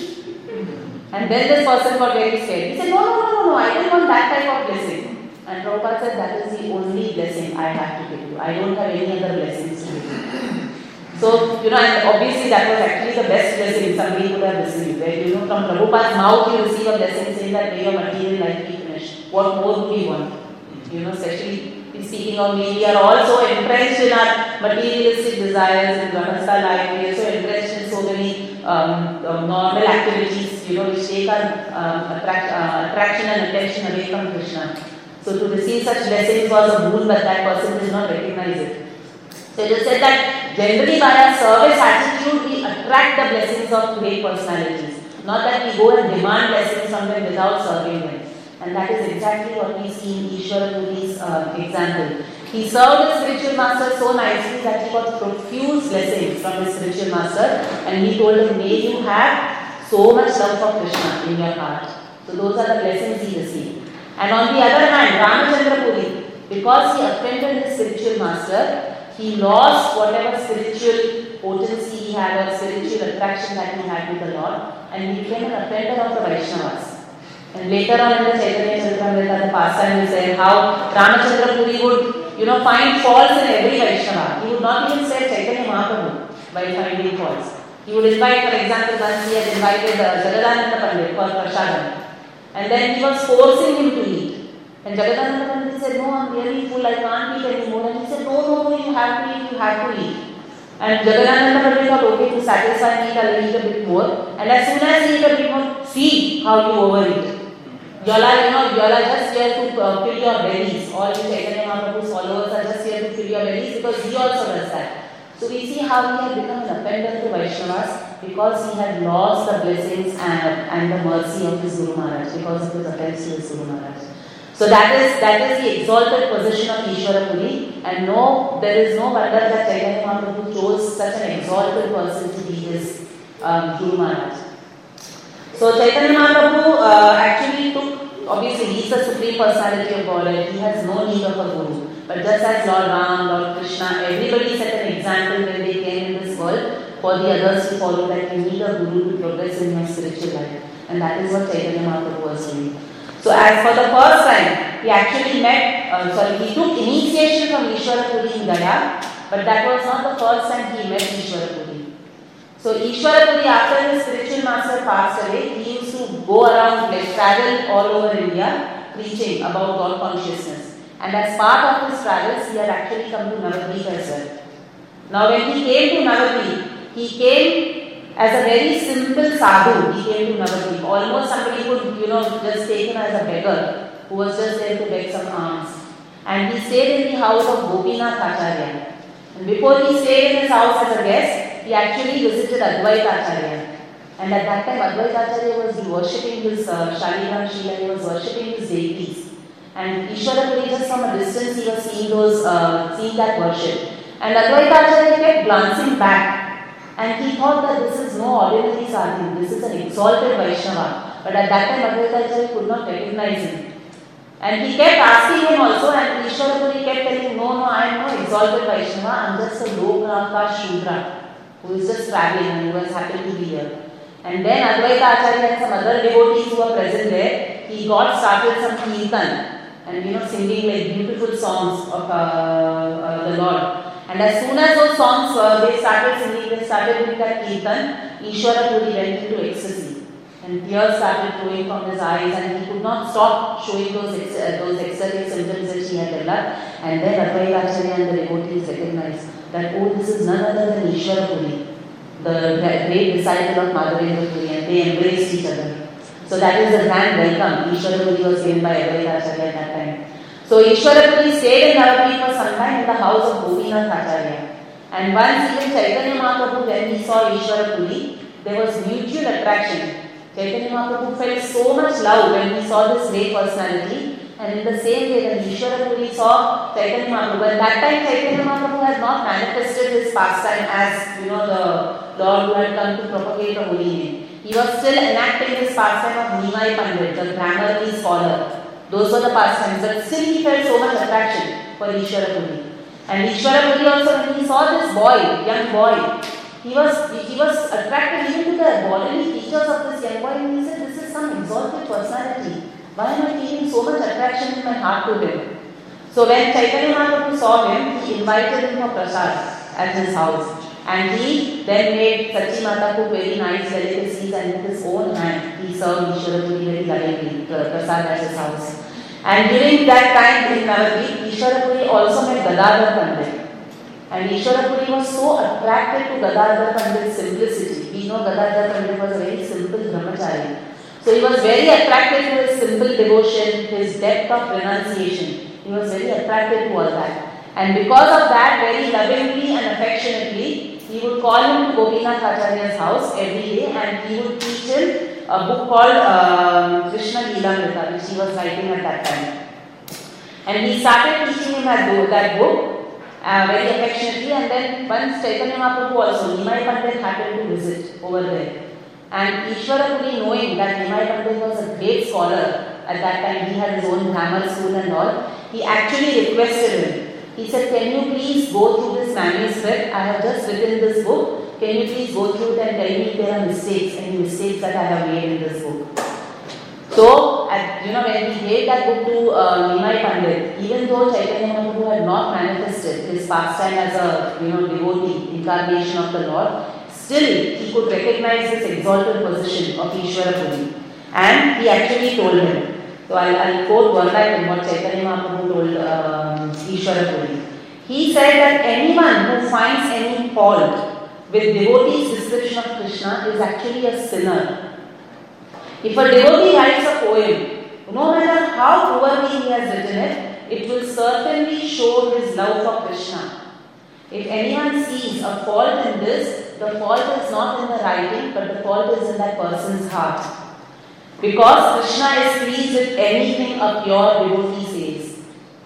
Speaker 1: And then this person got very scared. He said, "No, no, no, no, no, I don't want that type of blessing." And Prabhupada said, "That is the only blessing I have to give you. I don't have any other blessings to give you." So, you know, and obviously that was actually the best blessing somebody could have received. Where, you know, from Prabhupada's mouth you receive a blessing saying that may your material life be finished. What more do we want? You know, especially speaking of me, we are also entrenched in our materialistic desires in Grahastha life. We are so entrenched in so many um, um, normal activities, you know, which take our um, attract, uh, attraction and attention away from Krishna. So to receive such blessings was a boon, but that person did not recognize it. So it is said that generally by our service attitude, we attract the blessings of great personalities. Not that we go and demand blessings from them without serving them. And that is exactly what we see in Ishvara Puri's uh, example. He served his spiritual master so nicely that he got profuse blessings from his spiritual master, and he told him, "May you have so much love for Krishna in your heart." So those are the blessings he received. And on the other hand, Ramachandra Puri, because he offended his spiritual master, he lost whatever spiritual potency he had or spiritual attraction that he had with the Lord, and he became an offender of the Vaishnavas. And later on in the Chaitanya Charitamrita, the pastime is there how Ramachandra Puri would, you know, find faults in every Vaishnava. He would not even spare Chaitanya Chaitanya Mahaprabhu while finding faults. He would invite, for example, once he had invited uh, Jagadananda Pandit for Prashadam. And then he was forcing him to eat. And Jagadananda Pandit said, no, I'm really full, I can't eat anymore. And he said, no, no, no, you have to eat, you have to eat. And Jagadananda Pandit thought, okay, to satisfy me, I'll eat a bit more. And as soon as he eat a bit more, see how you overeat. Yola, you know, Yola just here to uh, fill your bellies. All you Chaitanya Mahaprabhu's followers are just here to fill your bellies because he also does that. So we see how he had become an offender to Vaishnavas because he had lost the blessings and, and the mercy of his Guru Maharaj because of his offense to his Guru Maharaj. So that is that is the exalted position of Ishwarapuri, and no, there is no wonder that Chaitanya Mahaprabhu chose such an exalted person to be his um, Guru Maharaj. So Chaitanya Mahaprabhu uh, actually took, obviously he is the Supreme Personality of Godhead, he has no need of a Guru. But just as Lord Ram, Lord Krishna, everybody set an example when they came in this world for the others to follow, that you need a Guru to progress in your spiritual life. And that is what Chaitanya Mahaprabhu was doing. So as for the first time, he actually met, uh, sorry, he took initiation from Ishwarapuri in Gaya, but that was not the first time he met Ishwarapuri. So Ishwarapuri, after his spiritual master passed away, he used to go around, like travel all over India, preaching about God consciousness. And as part of his travels, he had actually come to Navadvip as well. Now when he came to Navadvip, he came as a very simple sadhu. He came to Navadvip. Almost somebody could, you know, just take him as a beggar who was just there to beg some alms. And he stayed in the house of Gopinath Acharya. And before he stayed in his house as a guest, he actually visited Advaita Acharya. And at that time, Advaita Acharya was worshipping his uh, Shaligram Shila, he was worshipping his deities. And Ishwarapuri, just from a distance, he was seeing those, uh, seeing that worship. And Advaita Acharya kept glancing back, and he thought that this is no ordinary sadhu, this is an exalted Vaishnava. But at that time, Advaita Acharya could not recognize him. And he kept asking him also, and Ishwarapuri kept telling him, no, no, I am no exalted Vaishnava, I am just a low-ranka Shudra, who is just traveling and who has happened to be here. And then Advaita Acharya and some other devotees who were present there, he got started some kirtan. And you know, singing like beautiful songs of uh, uh, the Lord. And as soon as those songs uh, they started singing, they started doing that kirtan, Ishwarapuri went into ecstasy. And tears started flowing from his eyes, and he could not stop showing those ex- uh, those ecstatic symptoms that he had developed. And then Advaita Acharya and the devotees recognized that, oh, this is none other than Ishwarapuri, the great disciple of Madhavendra Puri, and they embraced each other. So that is the grand welcome Ishwarapuri was given by Advaita Acharya at that time. So Ishwarapuri stayed in Navadvip for some time in the house of Gopinath Acharya. And once even Chaitanya Mahaprabhu, when he saw Ishwarapuri, there was mutual attraction. Chaitanya Mahaprabhu felt so much love when he saw this great personality. And in the same way, when Ishwarapuri saw Chaitanya Mahaprabhu, at that time Chaitanya Mahaprabhu had not manifested his pastime as, you know, the Lord who had come to propagate the holy name. He was still enacting his pastime of Nimai Pandit, the grammar scholar. Those were the pastimes, but still he felt so much attraction for Ishwarapuri. And Ishwarapuri also, when he saw this boy, young boy, he was he was attracted even to the bodily features of this young boy, and he said, this is some exalted personality. Why am I feeling so much attraction in my heart to him? So when Chaitanya Mahaprabhu saw him, he invited him for prasad at his house. And he then made Sachi Mata cook very nice delicacies, and with his own hand he served Ishwarapuri very lovingly, prasad at his house. And during that time in Navadvip, Ishwarapuri also met Gadadhar Pandit. And Ishwarapuri was so attracted to Gadadhar Pandit's simplicity. We know Gadadhar Pandit was a very simple brahmachari. So he was very attracted to his simple devotion, his depth of renunciation. He was very attracted to all that. And because of that, very lovingly and affectionately, he would call him to Gopinath Acharya's house every day, and he would teach him a book called uh, Krishna Leelamrita, which he was writing at that time. And he started teaching him that, that book uh, very affectionately, and then once Chaitanya Mahaprabhu also, Nimai Pandit happened to visit over there. And Ishwarapuri, knowing that Nimai Pandit was a great scholar at that time, he had his own grammar school and all, he actually requested him. He said, can you please go through this manuscript? I have just written this book. Can you please go through it and tell me if there are mistakes, any mistakes that I have made in this book? So, at, you know, when he gave that book to uh, Nimai Pandit, even though Chaitanya Mahaprabhu had not manifested his pastime as a, you know, devotee, incarnation of the Lord, still he could recognize this exalted position of Ishvara Puri. And he actually told him. So, I'll, I'll quote one line what Chaitanya Mahaprabhu told um, Ishvara Puri. He said that anyone who finds any fault with devotee's description of Krishna is actually a sinner. If a devotee writes a poem, no matter how poorly he has written it, it will certainly show his love for Krishna. If anyone sees a fault in this, the fault is not in the writing, but the fault is in that person's heart. Because Krishna is pleased with anything a pure devotee says.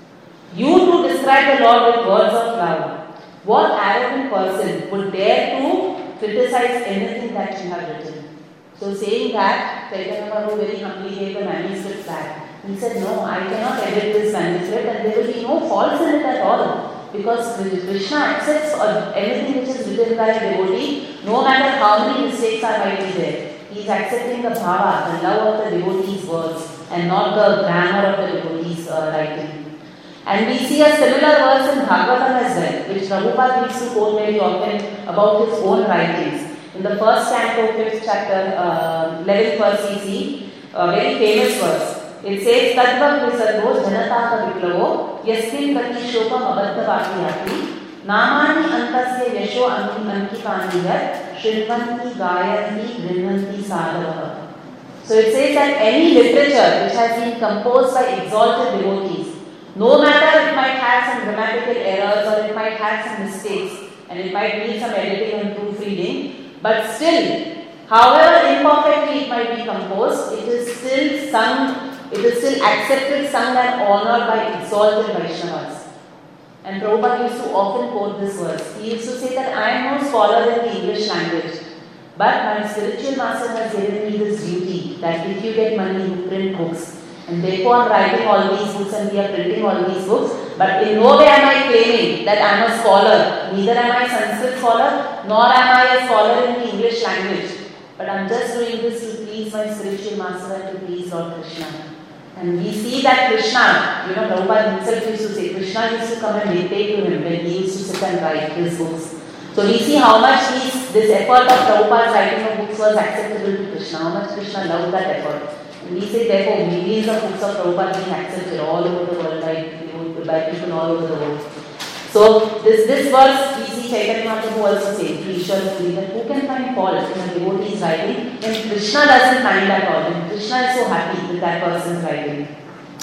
Speaker 1: You to describe the Lord with words of love. What arrogant person would dare to criticize anything that you have written? So saying that, Chaitanya Mahaprabhu very humbly gave the manuscript back. He said, no, I cannot edit this manuscript and there will be no faults in it at all. Because Krishna accepts anything which is written by a devotee, no matter how many mistakes are might be there. He is accepting the bhava, the love of the devotee's words and not the grammar of the devotee's uh, writing. And we see a similar verse in Bhagavatam as well, which Prabhupada used to quote very often about his own writings. In the first canto, fifth chapter, uh, eleventh verse, we see a very famous verse. It says, Tadva Visargo Janataka Viplavo Yaskin Kati Shokam Abadha Vakiyati Namani Antasya Yasho Ankipaniya Shrivanti Gayanti Grinvanti Sadhava. So it says that any literature which has been composed by exalted devotees, no matter it might have some grammatical errors or it might have some mistakes and it might need some editing and proofreading, but still, however imperfectly it might be composed, it is still sung, it is still accepted, sung and honored by exalted Vaishnavas. And Prabhupada used to often quote this verse. He used to say that I am no scholar in the English language, but my spiritual master has given me this duty that if you get money, you print books. And therefore I am writing all these books and we are printing all these books. But in no way am I claiming that I am a scholar. Neither am I a Sanskrit scholar, nor am I a scholar in the English language. But I am just doing this to please my spiritual master and to please Lord Krishna. And we see that Krishna, you know, Prabhupada himself used to say, Krishna used to come and meditate to him when he used to sit and write his books. So we see how much these, this effort of Prabhupada's writing of books was acceptable to Krishna, how much Krishna loved that effort. And we say therefore millions of books of Prabhupada being accepted all over the world by, by people all over the world. So this, this verse we see Chaitanya Mahaprabhu also saying, Ishvara Puri, that who can find fault in a devotee's writing? And Krishna doesn't mind at all. And Krishna is so happy with that person's writing.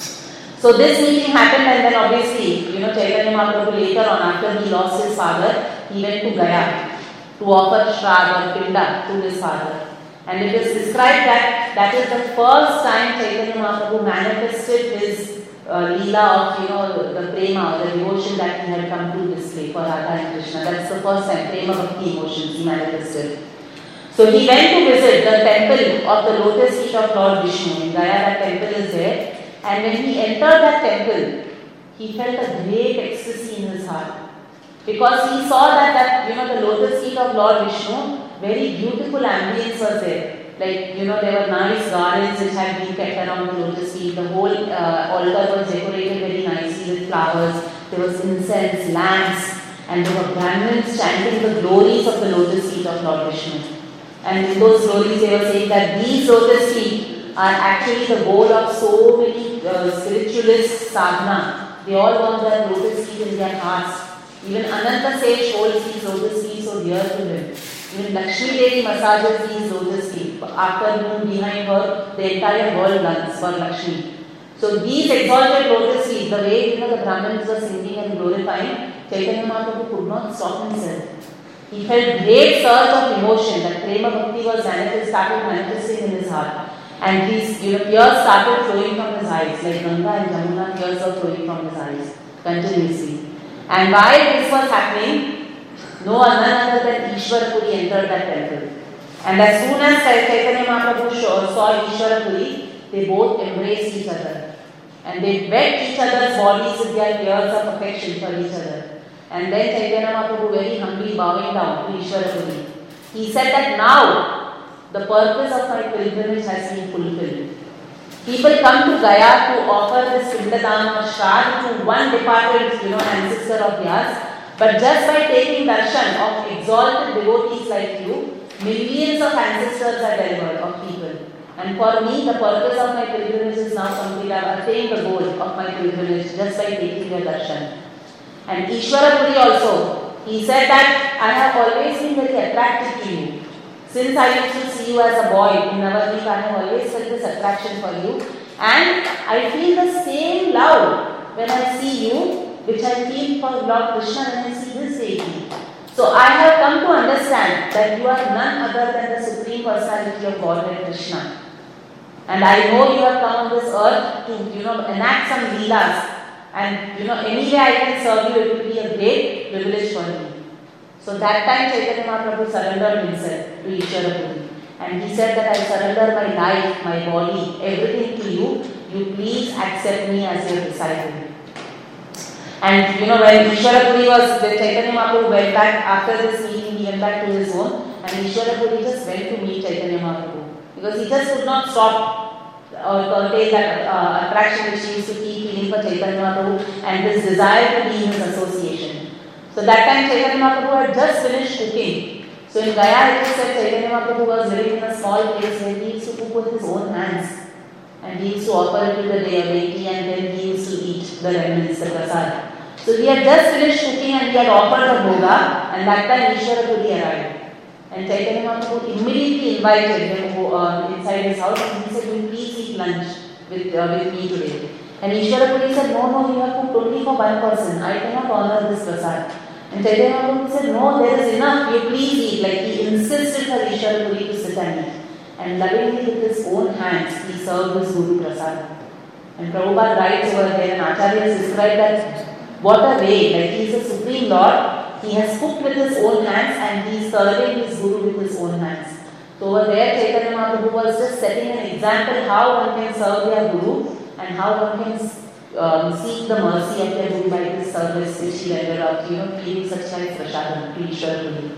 Speaker 1: So this meeting happened and then obviously, you know, Chaitanya Mahaprabhu later on after he lost his father, he went to Gaya to offer Shraddha or Pinda to his father. And it is described that that is the first time Chaitanya Mahaprabhu manifested his uh, Leela of, you know, the prema, the devotion that he had come to display for Radha and Krishna. That's the first time, prema bhakti emotions he manifested. So he went to visit the temple of the lotus feet of Lord Vishnu. In Gaya, that temple is there. And when he entered that temple, he felt a great ecstasy in his heart. Because he saw that, that you know, the lotus feet of Lord Vishnu, very beautiful ambience was there. Like, you know, there were nice gardens which had been kept around the lotus feet. The whole uh, altar was decorated very nicely with flowers. There was incense, lamps, and there were Brahmins chanting the glories of the lotus feet of Lord Vishnu. And in those glories they were saying that these lotus feet are actually the goal of so many uh, spiritualists sadhana. They all want their lotus feet in their hearts. Even Ananta Seth holds these lotus feet so dear to him. Even Lakshmi Devi massages these lotus feet. After whom behind her, the entire world runs for Lakshmi. So these exalted lotus feet, the way, you know, the Brahmins were singing and glorifying, Chaitanya Mahaprabhu could not stop himself. He felt great surge of emotion that prema bhakti was manifest, started manifesting in his heart. And his, you know, tears started flowing from his eyes, like Ganga and Jamuna, tears were flowing from his eyes continuously. And while this was happening, no none other than Ishvara Puri entered that temple. And as soon as Chaitanya Mahaprabhu saw Ishvara Puri, they both embraced each other. And they wet each other's bodies with their tears of affection for each other. And then Chaitanya Mahaprabhu very humbly bowing down to Ishvara Puri, he said that now the purpose of my pilgrimage has been fulfilled. People come to Gaya to offer this Pindadam or Shraddh to one departed, you know, ancestor of theirs. But just by taking darshan of exalted devotees like you, millions of ancestors are delivered of people. And for me, the purpose of my pilgrimage is now complete. I have attained the goal of my pilgrimage just by taking your darshan. And Ishwarapuri also, he said that I have always been very attracted to you. Since I used to see you as a boy in Navadvip, I have always felt this attraction for you. And I feel the same love when I see you, which I feel for Lord Krishna when I see this deity. So I have come to understand that you are none other than the Supreme Personality of Godhead Krishna. And I know you have come on this earth to, you know, enact some leelas. And, you know, any way I can serve you, it will be a great privilege for me. So that time Chaitanya Mahaprabhu surrendered himself to Ishwarapuri. And he said that I surrender my life, my body, everything to you. You please accept me as your disciple. And you know, when Ishwarapuri was, the Chaitanya Mahaprabhu went back after this meeting, he went back to his home. And Ishwarapuri just went to meet Chaitanya Mahaprabhu. Because he just could not stop or curtail that uh, attraction which he used to keep feeling for Chaitanya Mahaprabhu and this desire to be in his association. So that time Chaitanya Mahaprabhu had just finished cooking. So in Gaya it is said Chaitanya Mahaprabhu was living in a small place where he used to cook with his own hands. And he used to offer it to the deity and then he used to eat the remnants, the prasad. So he had just finished cooking and he had offered the bhoga and that time Ishwarapuri arrived. And Chaitanya Mahaprabhu immediately invited him uh, inside his house and he said, will you please eat lunch with, uh, with me today? And Ishwarapuri said, no, no, you have cooked only for one person. I cannot honor this prasad. And Chaitanya Mahaprabhu said, no, there is enough, you please eat. Like he insisted for Ishwarapuri to sit and eat. And lovingly with his own hands, he served his Guru Prasad. And Prabhupada writes over there, and Acharya has described that what a way, like he is the Supreme Lord, he has cooked with his own hands and he is serving his Guru with his own hands. So over there, Chaitanya Mahaprabhu was just setting an example how one can serve their Guru and how one can um, seek the mercy of their Guru by this service which he rendered out, you know, feeling such like Prashadam to Ishwarapuri.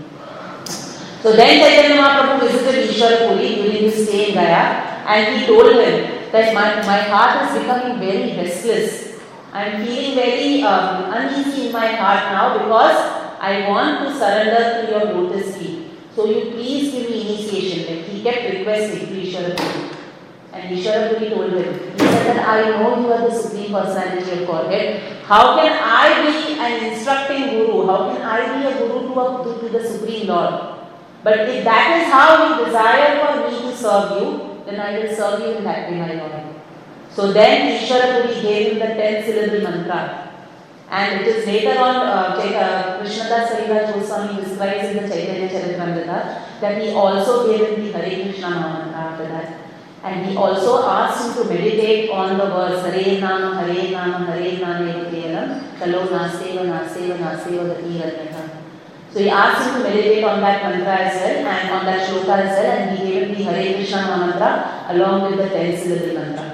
Speaker 1: So then Chaitanya Mahaprabhu visited Ishwarapuri during his stay in Gaya and he told him that my, my heart is becoming very restless. I am feeling very um, uneasy in my heart now because I want to surrender to your lotus feet. So you please give me initiation. Like he kept requesting to Ishwarapuri. And Ishwarapuri told him, he said that I know you are the Supreme Personality of Godhead. How can I be an instructing Guru? How can I be a Guru to, a, to, to the Supreme Lord? But if that is how you desire for me to serve you, then I will serve you in that way, my Lord. So then Ishwarapuri gave him the ten syllable mantra. And it is later on, uh, uh, Krishnadas Kaviraj Goswami describes in the Chaitanya Charitamrita that he also gave him the Hare Krishna mantra after that. And he also asked him to meditate on the words Hare Nama, Hare Nama, Hare Nama Eva Kevalam, Kalo Nasteva, Nasteva, Nasteva Gati Ranyatha. So he asked him to meditate on that mantra as well and on that shloka as well, and he gave him the Hare Krishna mantra along with the ten syllable mantra.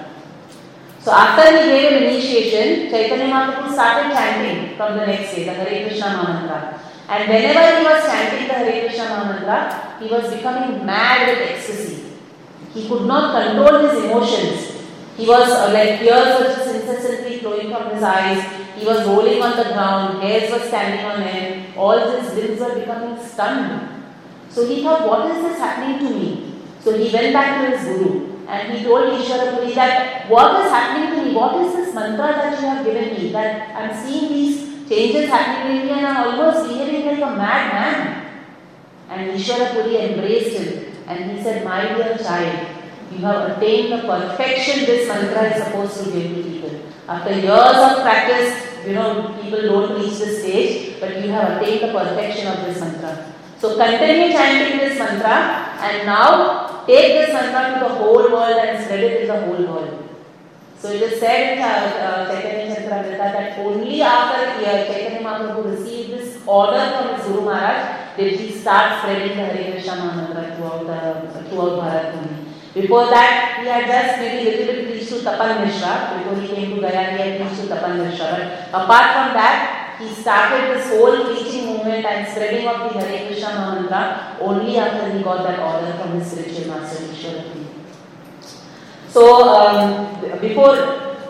Speaker 1: So after he gave him initiation, Chaitanya Mahaprabhu started chanting from the next day, the Hare Krishna mantra. And whenever he was chanting the Hare Krishna mantra, he was becoming mad with ecstasy. He could not control his emotions. He was uh, like tears were just incessantly flowing from his eyes. He was rolling on the ground, hairs were standing on him, all his limbs were becoming stunned. So he thought, what is this happening to me? So he went back to his Guru and he told Ishwarapuri that, what is happening to me? What is this mantra that you have given me? That I am seeing these changes happening in me and I am almost behaving like a madman. And Ishwarapuri embraced him and he said, my dear child, you have attained the perfection this mantra is supposed to give to people. After years of practice, you know, people don't reach this stage, but you have attained the perfection of this mantra. So continue chanting this mantra and now take this mantra to the whole world and spread it in the whole world. So it is said in uh, Chaitanya Charitamrita that only after uh, Chaitanya Mahaprabhu received this order from his Guru Maharaj did he start spreading the Hare Krishna mantra throughout, the, throughout Bharat. Before that, he had just maybe little bit preached to Tapan Mishra. Before he came to Gaya, he had preached to Tapan Mishra. But apart from that, he started this whole preaching movement and spreading of the Hare Krishna mantra only after he got that order from his spiritual master, Ishwarapuri. So um, before,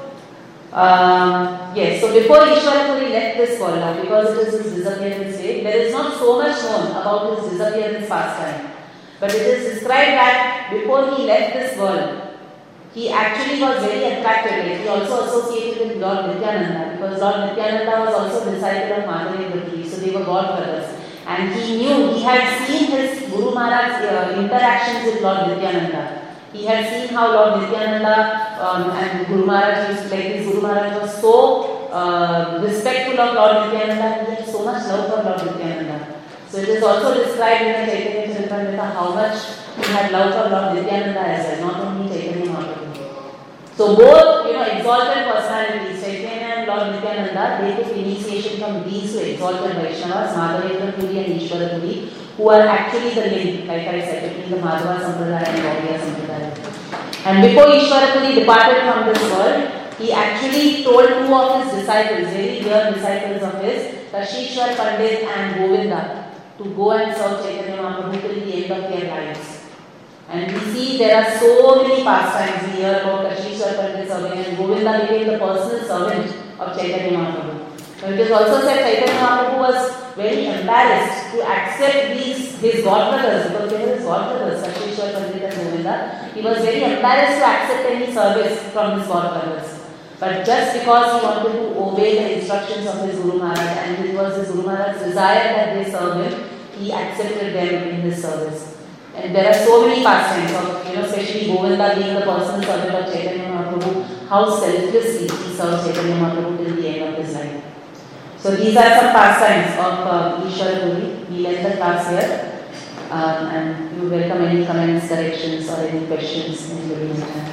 Speaker 1: um, yes, so before Ishwarapuri left this world, now because it is his disappearance day, there is not so much known about his disappearance pastime. But it is described that before he left this world, he actually was very attracted. Like he also associated with Lord Nityananda, because Lord Nityananda was also a disciple of Madhavendra Puri, so they were godbrothers. And he knew, he had seen his Guru Maharaj's uh, interactions with Lord Nityananda. He had seen how Lord Nityananda um, and Guru Maharaj used to, like his Guru Maharaj was so uh, respectful of Lord Nityananda, he had so much love for Lord Nityananda. So it is also described in the Chaitanya Charitamrita how much he had love for Lord Nityananda as well, not only Chaitanya Mahaprabhu. So both, you know, exalted personalities, Chaitanya and Lord Nityananda, they took initiation from these two exalted Vaishnavas, Madhavendra Puri and Ishwara Puri, who are actually the link, like I said, between the Madhava Sampradaya and Gaudiya Sampradaya. And before Ishwara Puri departed from this world, he actually told two of his disciples, very dear disciples of his, Kashishwar Pandit and Govinda, to go and serve Chaitanya Mahaprabhu till the end of their lives. And we see there are so many pastimes we hear about Kashishwar Pandit serving, and Govinda became the personal servant of Chaitanya Mahaprabhu. But it is also said Chaitanya Mahaprabhu was very embarrassed to accept these his godbrothers, because they were his godbrothers, Kashishwar Pandit and Govinda. He was very embarrassed to accept any service from his godbrothers. But just because he wanted to obey the instructions of his Guru Maharaj, and it was his Guru Maharaj's desire that they serve him, he accepted them in his service. And there are so many pastimes of, you know, especially Govinda being the personal servant of Chaitanya Mahaprabhu, how selflessly he served Chaitanya Mahaprabhu till the end of his life. So these are some pastimes of uh, Ishwara Puri. We will end the class here. Um, and you welcome any comments, corrections, or any questions in the meantime.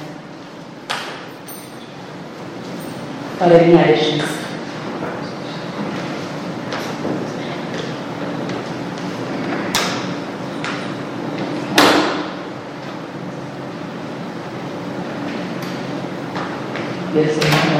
Speaker 1: Or any additions. Yes,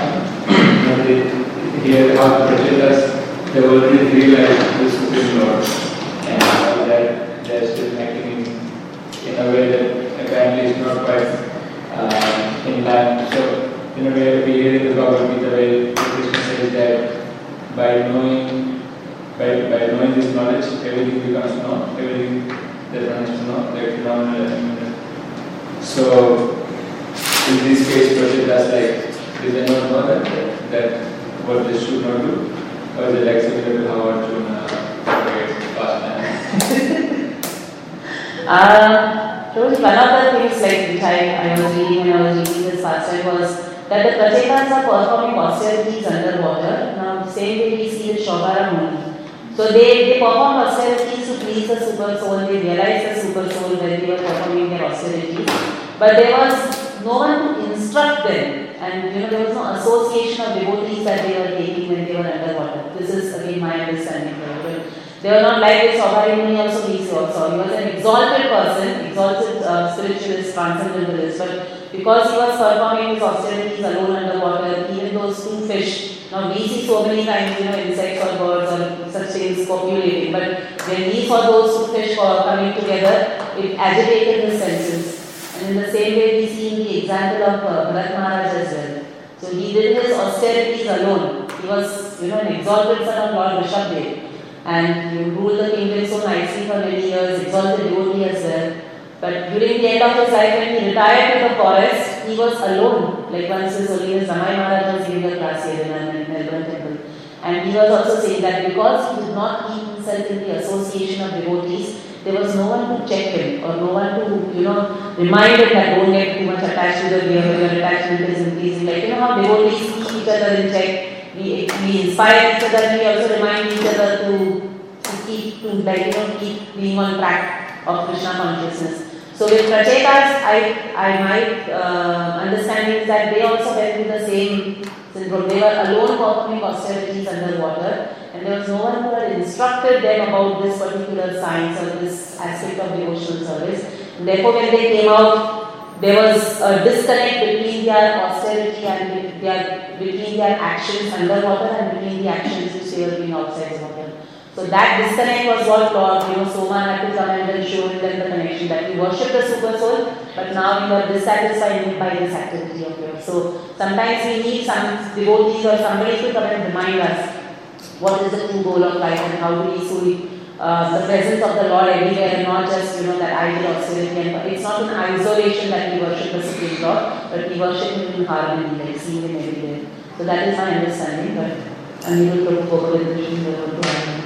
Speaker 3: here how Prachetas, they already realized the Supreme Lord, and uh, that they are still acting in a way that apparently is not quite uh, in line. So, in a way, we hear in the Bhagavad Gita where Krishna says that by knowing, by, by knowing this knowledge, everything becomes known, everything that one has to know, like phenomenal. So, in this case, Prachetas like, did they not know that, that, that what they should not do? Or is it like similar to how Arjuna operates past time?
Speaker 1: uh, so one of the things like which I, I was reading when I was reading this pastime was that the Prachetas are performing austerities underwater. Now, same way we see with Shobhara Muni. So they, they perform austerities to please the super soul. They realize the super soul when they were performing their austerities. But there was no one to instruct them. And you know, there was no association of devotees that they were taking when they were underwater. This is again my understanding. They were not like this Shobhara Muni also he also. He was an exalted person, exalted uh, spiritualist, transcendentalist. But because he was performing his austerities alone underwater, even those two fish, now we see so many times, you know, insects or birds or such things copulating. But when he saw those two fish coming together, it agitated his senses. And in the same way we see in the example of uh, Bharat Maharaj as well. So he did his austerities alone. He was, you know, an exalted son of Lord Rishabdev. And he ruled the kingdom so nicely for many years, exalted devotee as well. But during the end of his life, when he retired to the forest, he was alone. Like once his Holiness Ramai Maharaj was giving a class here in Melbourne Temple. And he was also saying that because he did not keep himself in the association of devotees, there was no one to check him or no one to, you know, remind him that don't get too much attached to the gear, your attachment is increasing. Like, you know how devotees keep each other in check, we, we inspire each other, we also remind each other to, to keep, to like, you know, keep being on track of Krishna consciousness. So with Prachetas, I, I might uh, understand is that they also went through the same syndrome. They were alone performing austerities underwater, and there was no one who had instructed them about this particular science or this aspect of devotional service. And therefore, when they came out, there was a disconnect between their austerity and their, between their actions underwater and between the actions which they were doing outside the water. So that disconnect was what Lord, you know, Soma had to come and then show them the connection mentioned that we worship the super soul, but now we are dissatisfied by this activity of yours. So sometimes we need some devotees or somebody to come and remind us what is the true goal of life and how do we see uh, the presence of the Lord everywhere and not just, you know, that ideal austerity. And it's not in isolation that we worship the Supreme Lord, but we worship Him in harmony, like seeing Him everywhere. So that is my understanding, but I'm able to go over with the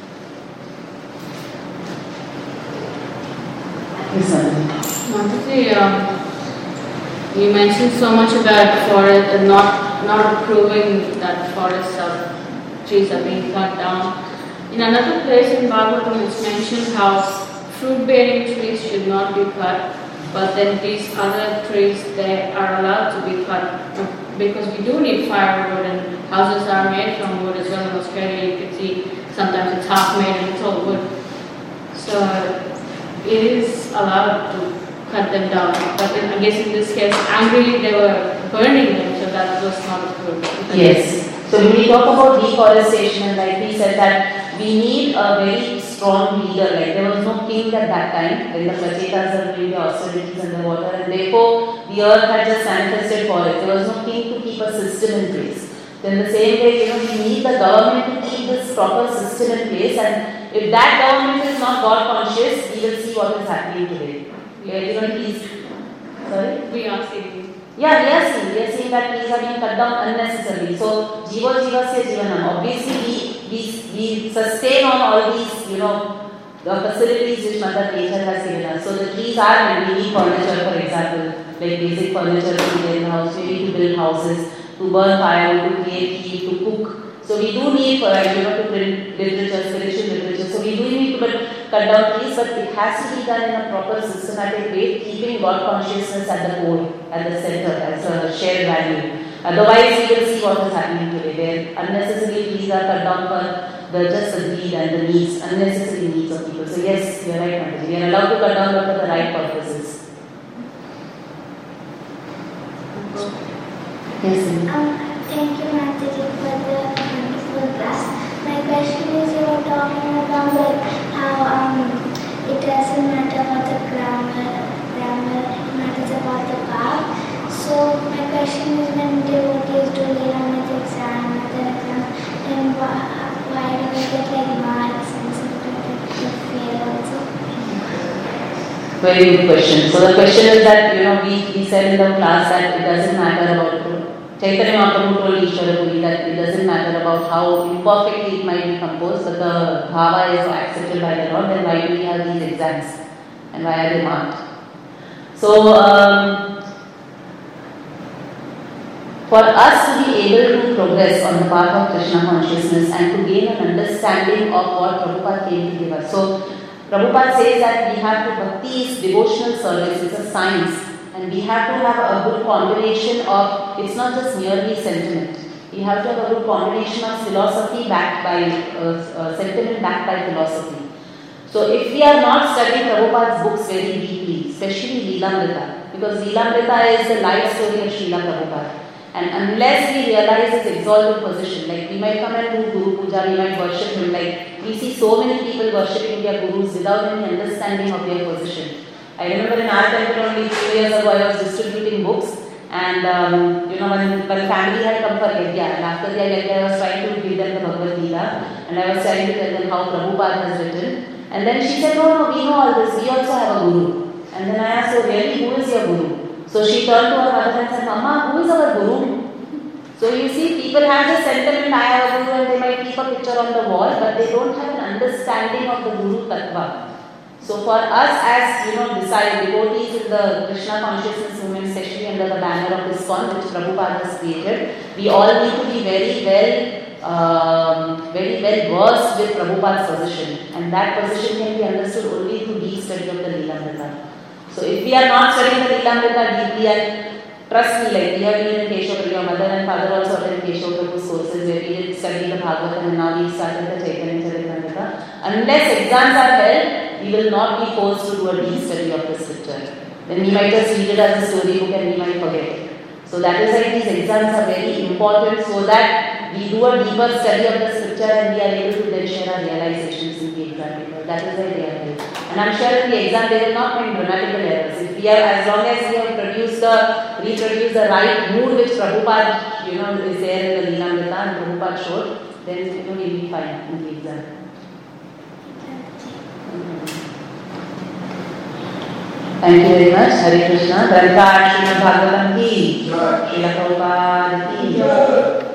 Speaker 4: Mataji, um, you mentioned so much about forest and not not approving that forests or trees are being cut down. In another place in Bhagavatam, it's mentioned how fruit-bearing trees should not be cut, but then these other trees they are allowed to be cut because we do need firewood and houses are made from wood as well. In Australia, you can see sometimes it's half made and it's all wood. So it is allowed to cut them down, but in, I guess in this case, angrily they were burning them, so that was not good.
Speaker 1: Yes. So when we talk about deforestation, and like we said that we need a very strong leader. Like there was no king at that time when the Prachetas were doing the austerities and the water, and therefore the earth had just manifested for it. There was no king to keep a system in place. So in the same way, you know, we need the government to keep this proper system in place, and if that government is not God conscious, we will see what is happening today. Everyone please. Sorry?
Speaker 4: We are seeing.
Speaker 1: Yeah, we are seeing. We are seeing that trees are being cut down unnecessarily. So, Jiva Jivasya Jivanam. Obviously, we, we, we sustain on all these, you know, the facilities which Mother Nature has given us. So, the trees are, and we need furniture, for example, like basic furniture to be in the house, maybe to build houses, to burn fire, to create heat, to cook. So we do need, for you know, to print literature, spiritual literature. So we do need to cut down trees, but it has to be done in a proper systematic way, keeping God consciousness at the core, at the center, as a shared value. Otherwise, we will see what is happening today, where unnecessary trees are cut down for the just the greed and the needs, unnecessary needs of people. So yes, you are right, Mataji. We are allowed to cut down, but for the right purposes. Yes.
Speaker 5: Um, thank you, Mataji, for the class. My question is, you were talking about like how um it doesn't matter about the grammar, grammar it matters about the path. So my question is, when devotees do Leelamrita exam, other exam, then why, why do we get like marks and something like fail also?
Speaker 1: Very good question. So the question is that, you know, we, we said in the class that it doesn't matter about Chaitanya Mahaprabhu told Ishwara Puri that it doesn't matter about how imperfectly it might be composed, but the bhava is accepted by the Lord, then why do we have these exams? And why are they marked? So, um, for us to be able to progress on the path of Krishna consciousness and to gain an understanding of what Prabhupada came to give us. So, Prabhupada says that we have to, bhakti is devotional service, it's a science. And we have to have a good combination of, it's not just merely sentiment. We have to have a good combination of philosophy backed by, uh, uh, sentiment backed by philosophy. So if we are not studying Prabhupada's books very deeply, especially Leelamrita, because Leelamrita is the life story of Srila Prabhupada. And unless we realize his exalted position, like we might come and do Guru Puja, we might worship him, like we see so many people worshipping their gurus without any understanding of their position. I remember in our temple only two years ago I was distributing books, and um, you know when, when family had come for Yajna, and after the Yajna I was trying to give them the Bhagavad Gita, and I was trying to tell them how Prabhupada has written, and then she said, no, no, we know all this, we also have a guru. And then I asked her, really, who is your guru? So she turned to her mother and said, Mama, who is our guru? So you see, people have the sentiment, I have a guru, and they might keep a picture on the wall, but they don't have an understanding of the Guru Tattva. So for us as, you know, decide devotees in the Krishna consciousness movement, especially under the banner of ISKCON, which Prabhupada has created, we all need to be very well, um, very well versed with Prabhupada's position, and that position can be understood only through deep study of the Leelamrita. So if we are not studying the Leelamrita deeply, and trust me, like we have been in Keshav, your mother and father also attended Keshav Prabhu's courses where we did study the Bhagavatam, and now we started the Chaitanya Charitamrita. Unless exams are held, we will not be forced to do a deep study of the scripture. Then we might just read it as a storybook and we might forget. So that is why these exams are very important, so that we do a deeper study of the scripture and we are able to then share our realizations in the exam paper. That is why they are here. And I'm sure in the exam they will not find grammatical errors. If we have, as long as we have produced the, reproduced the right mood which Prabhupada, you know, is there in the Leelamrita and Prabhupada showed, then you know, we will be fine in the exam. Thank you very much. Hare Krishna. Granthad Srimad Bhagavatam ki, Srila Prabhupada ki.